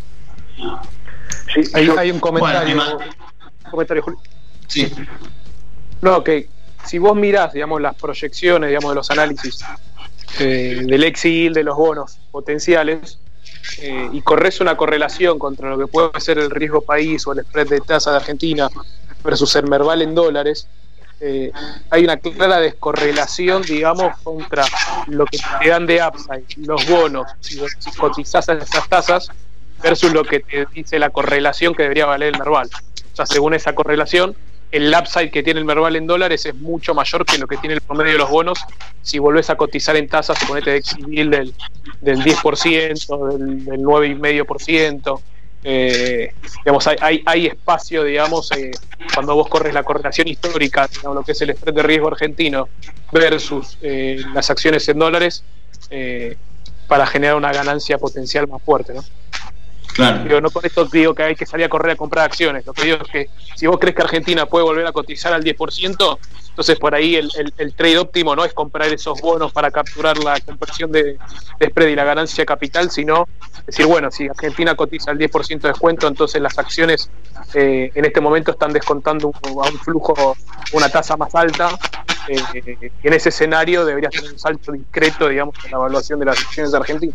Sí, hay, hay un comentario, bueno, un comentario, Julio. Sí. No, que si vos mirás, digamos, las proyecciones, digamos, de los análisis eh, del ex-yield de los bonos potenciales eh, y corres una correlación contra lo que puede ser el riesgo país o el spread de tasa de Argentina versus el Merval en dólares, eh, hay una clara descorrelación, digamos, contra lo que te dan de upside los bonos, si, si cotizás a esas tasas versus lo que te dice la correlación que debería valer el Merval. O sea, según esa correlación, el upside que tiene el Merval en dólares es mucho mayor que lo que tiene el promedio de los bonos si volvés a cotizar en tasas, suponete de ex-yield del, del diez por ciento, del, del nueve coma cinco por ciento. Eh, digamos, hay, hay, hay espacio, digamos, eh, cuando vos corres la correlación histórica, digamos, lo que es el spread de riesgo argentino versus eh, las acciones en dólares, eh, para generar una ganancia potencial más fuerte, ¿no? Claro. Digo, no con esto digo que hay que salir a correr a comprar acciones. Lo que digo es que si vos crees que Argentina puede volver a cotizar al diez por ciento, entonces por ahí el, el, el trade óptimo no es comprar esos bonos para capturar la conversión de, de spread y la ganancia de capital, sino decir, bueno, si Argentina cotiza al diez por ciento de descuento, entonces las acciones eh, en este momento están descontando un, a un flujo, una tasa más alta. Eh, y en ese escenario debería tener un salto discreto, digamos, en la evaluación de las acciones de Argentina.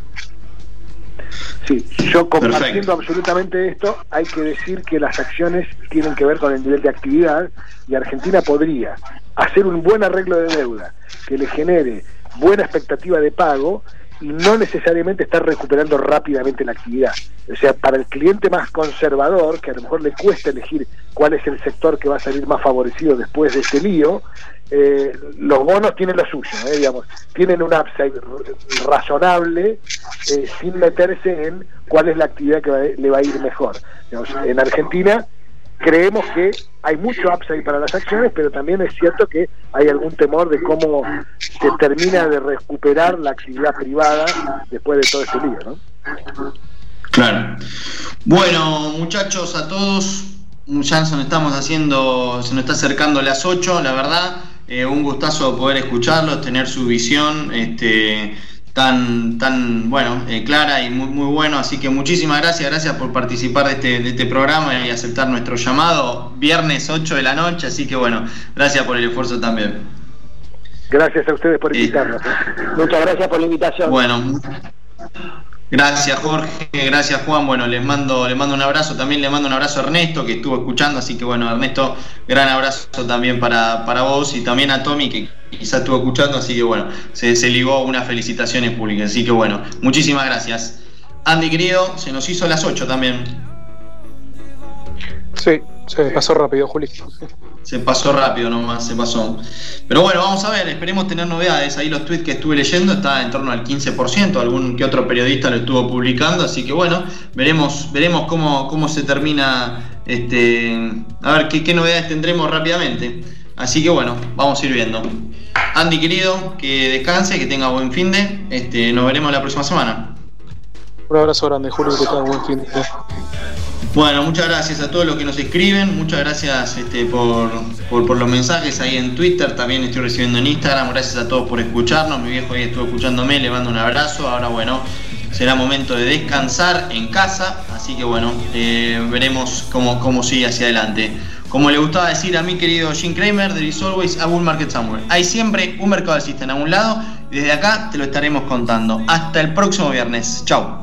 Sí, yo compartiendo Perfecto. absolutamente esto, hay que decir que las acciones tienen que ver con el nivel de actividad y Argentina podría hacer un buen arreglo de deuda que le genere buena expectativa de pago y no necesariamente estar recuperando rápidamente la actividad. O sea, para el cliente más conservador, que a lo mejor le cuesta elegir cuál es el sector que va a salir más favorecido después de este lío, eh, los bonos tienen lo suyo, eh, digamos, tienen un upside razonable, eh, sin meterse en cuál es la actividad que va, le va a ir mejor. Digamos, en Argentina creemos que hay mucho upside para las acciones, pero también es cierto que hay algún temor de cómo se termina de recuperar la actividad privada después de todo este lío, ¿no? Claro. Bueno, muchachos, a todos, ya nos estamos haciendo, se nos está acercando las ocho, la verdad, eh, un gustazo poder escucharlos, tener su visión, este... tan tan bueno, eh, clara y muy muy bueno, así que muchísimas gracias, gracias por participar de este, de este programa y aceptar nuestro llamado, viernes ocho de la noche, así que bueno, gracias por el esfuerzo también. Gracias a ustedes por invitarnos. Eh, Muchas gracias por la invitación. Bueno, gracias Jorge, gracias Juan, bueno, les mando, les mando un abrazo, también le mando un abrazo a Ernesto que estuvo escuchando, así que bueno, Ernesto, gran abrazo también para, para vos y también a Tommy que quizás estuvo escuchando, así que bueno, se, se ligó unas felicitaciones públicas, así que bueno, muchísimas gracias. Andy querido, se nos hizo las ocho también. Sí, se pasó rápido, Juli. Se pasó rápido nomás, se pasó. Pero bueno, vamos a ver, esperemos tener novedades. Ahí los tweets que estuve leyendo está en torno al quince por ciento, algún que otro periodista lo estuvo publicando, así que bueno, veremos veremos cómo, cómo se termina, este, a ver qué, qué novedades tendremos rápidamente. Así que bueno, vamos a ir viendo. Andy querido, que descanse, que tenga buen fin de, este, nos veremos la próxima semana. Un abrazo grande, Julio, que tenga buen fin de. Bueno, muchas gracias a todos los que nos escriben, muchas gracias este, por, por, por los mensajes ahí en Twitter, también estoy recibiendo en Instagram, gracias a todos por escucharnos, mi viejo ahí estuvo escuchándome, le mando un abrazo, ahora bueno, será momento de descansar en casa, así que bueno, eh, veremos cómo, cómo sigue hacia adelante. Como le gustaba decir a mi querido Jim Cramer, there is always a bull market somewhere. Hay siempre un mercado alcista en algún lado, y desde acá te lo estaremos contando. Hasta el próximo viernes. Chau.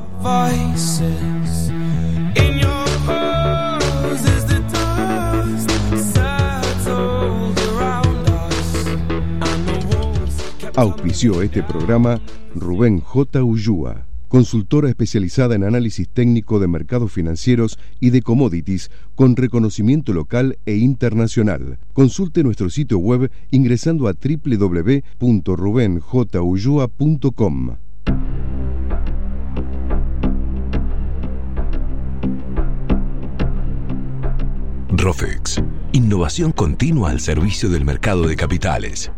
Auspició este programa Rubén J. Ullúa, consultora especializada en análisis técnico de mercados financieros y de commodities con reconocimiento local e internacional. Consulte nuestro sitio web ingresando a doble u doble u doble u punto ruben j ullúa punto com. Rofex, innovación continua al servicio del mercado de capitales.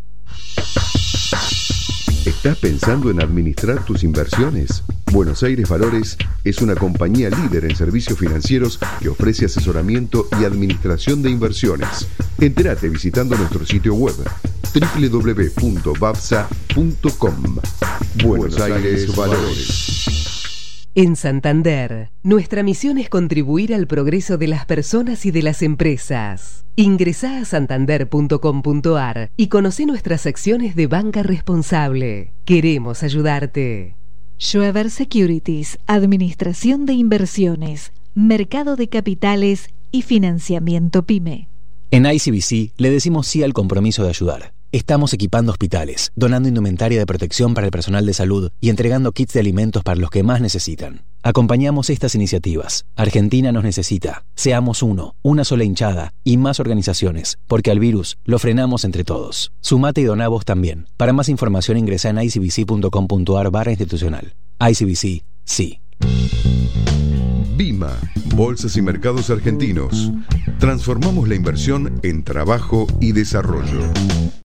¿Estás pensando en administrar tus inversiones? Buenos Aires Valores es una compañía líder en servicios financieros que ofrece asesoramiento y administración de inversiones. Entérate visitando nuestro sitio web doble u doble u doble u punto bavsa punto com. Buenos Aires Valores. En Santander, nuestra misión es contribuir al progreso de las personas y de las empresas. Ingresá a santander punto com punto ar y conoce nuestras acciones de banca responsable. Queremos ayudarte. Schweber Securities, Administración de Inversiones, Mercado de Capitales y Financiamiento PYME. En I C B C le decimos sí al compromiso de ayudar. Estamos equipando hospitales, donando indumentaria de protección para el personal de salud y entregando kits de alimentos para los que más necesitan. Acompañamos estas iniciativas. Argentina nos necesita. Seamos uno, una sola hinchada y más organizaciones, porque al virus lo frenamos entre todos. Sumate y doná vos también. Para más información ingresa en i c b c punto com punto ar barra institucional. I C B C, sí. BIMA, Bolsas y Mercados Argentinos. Transformamos la inversión en trabajo y desarrollo.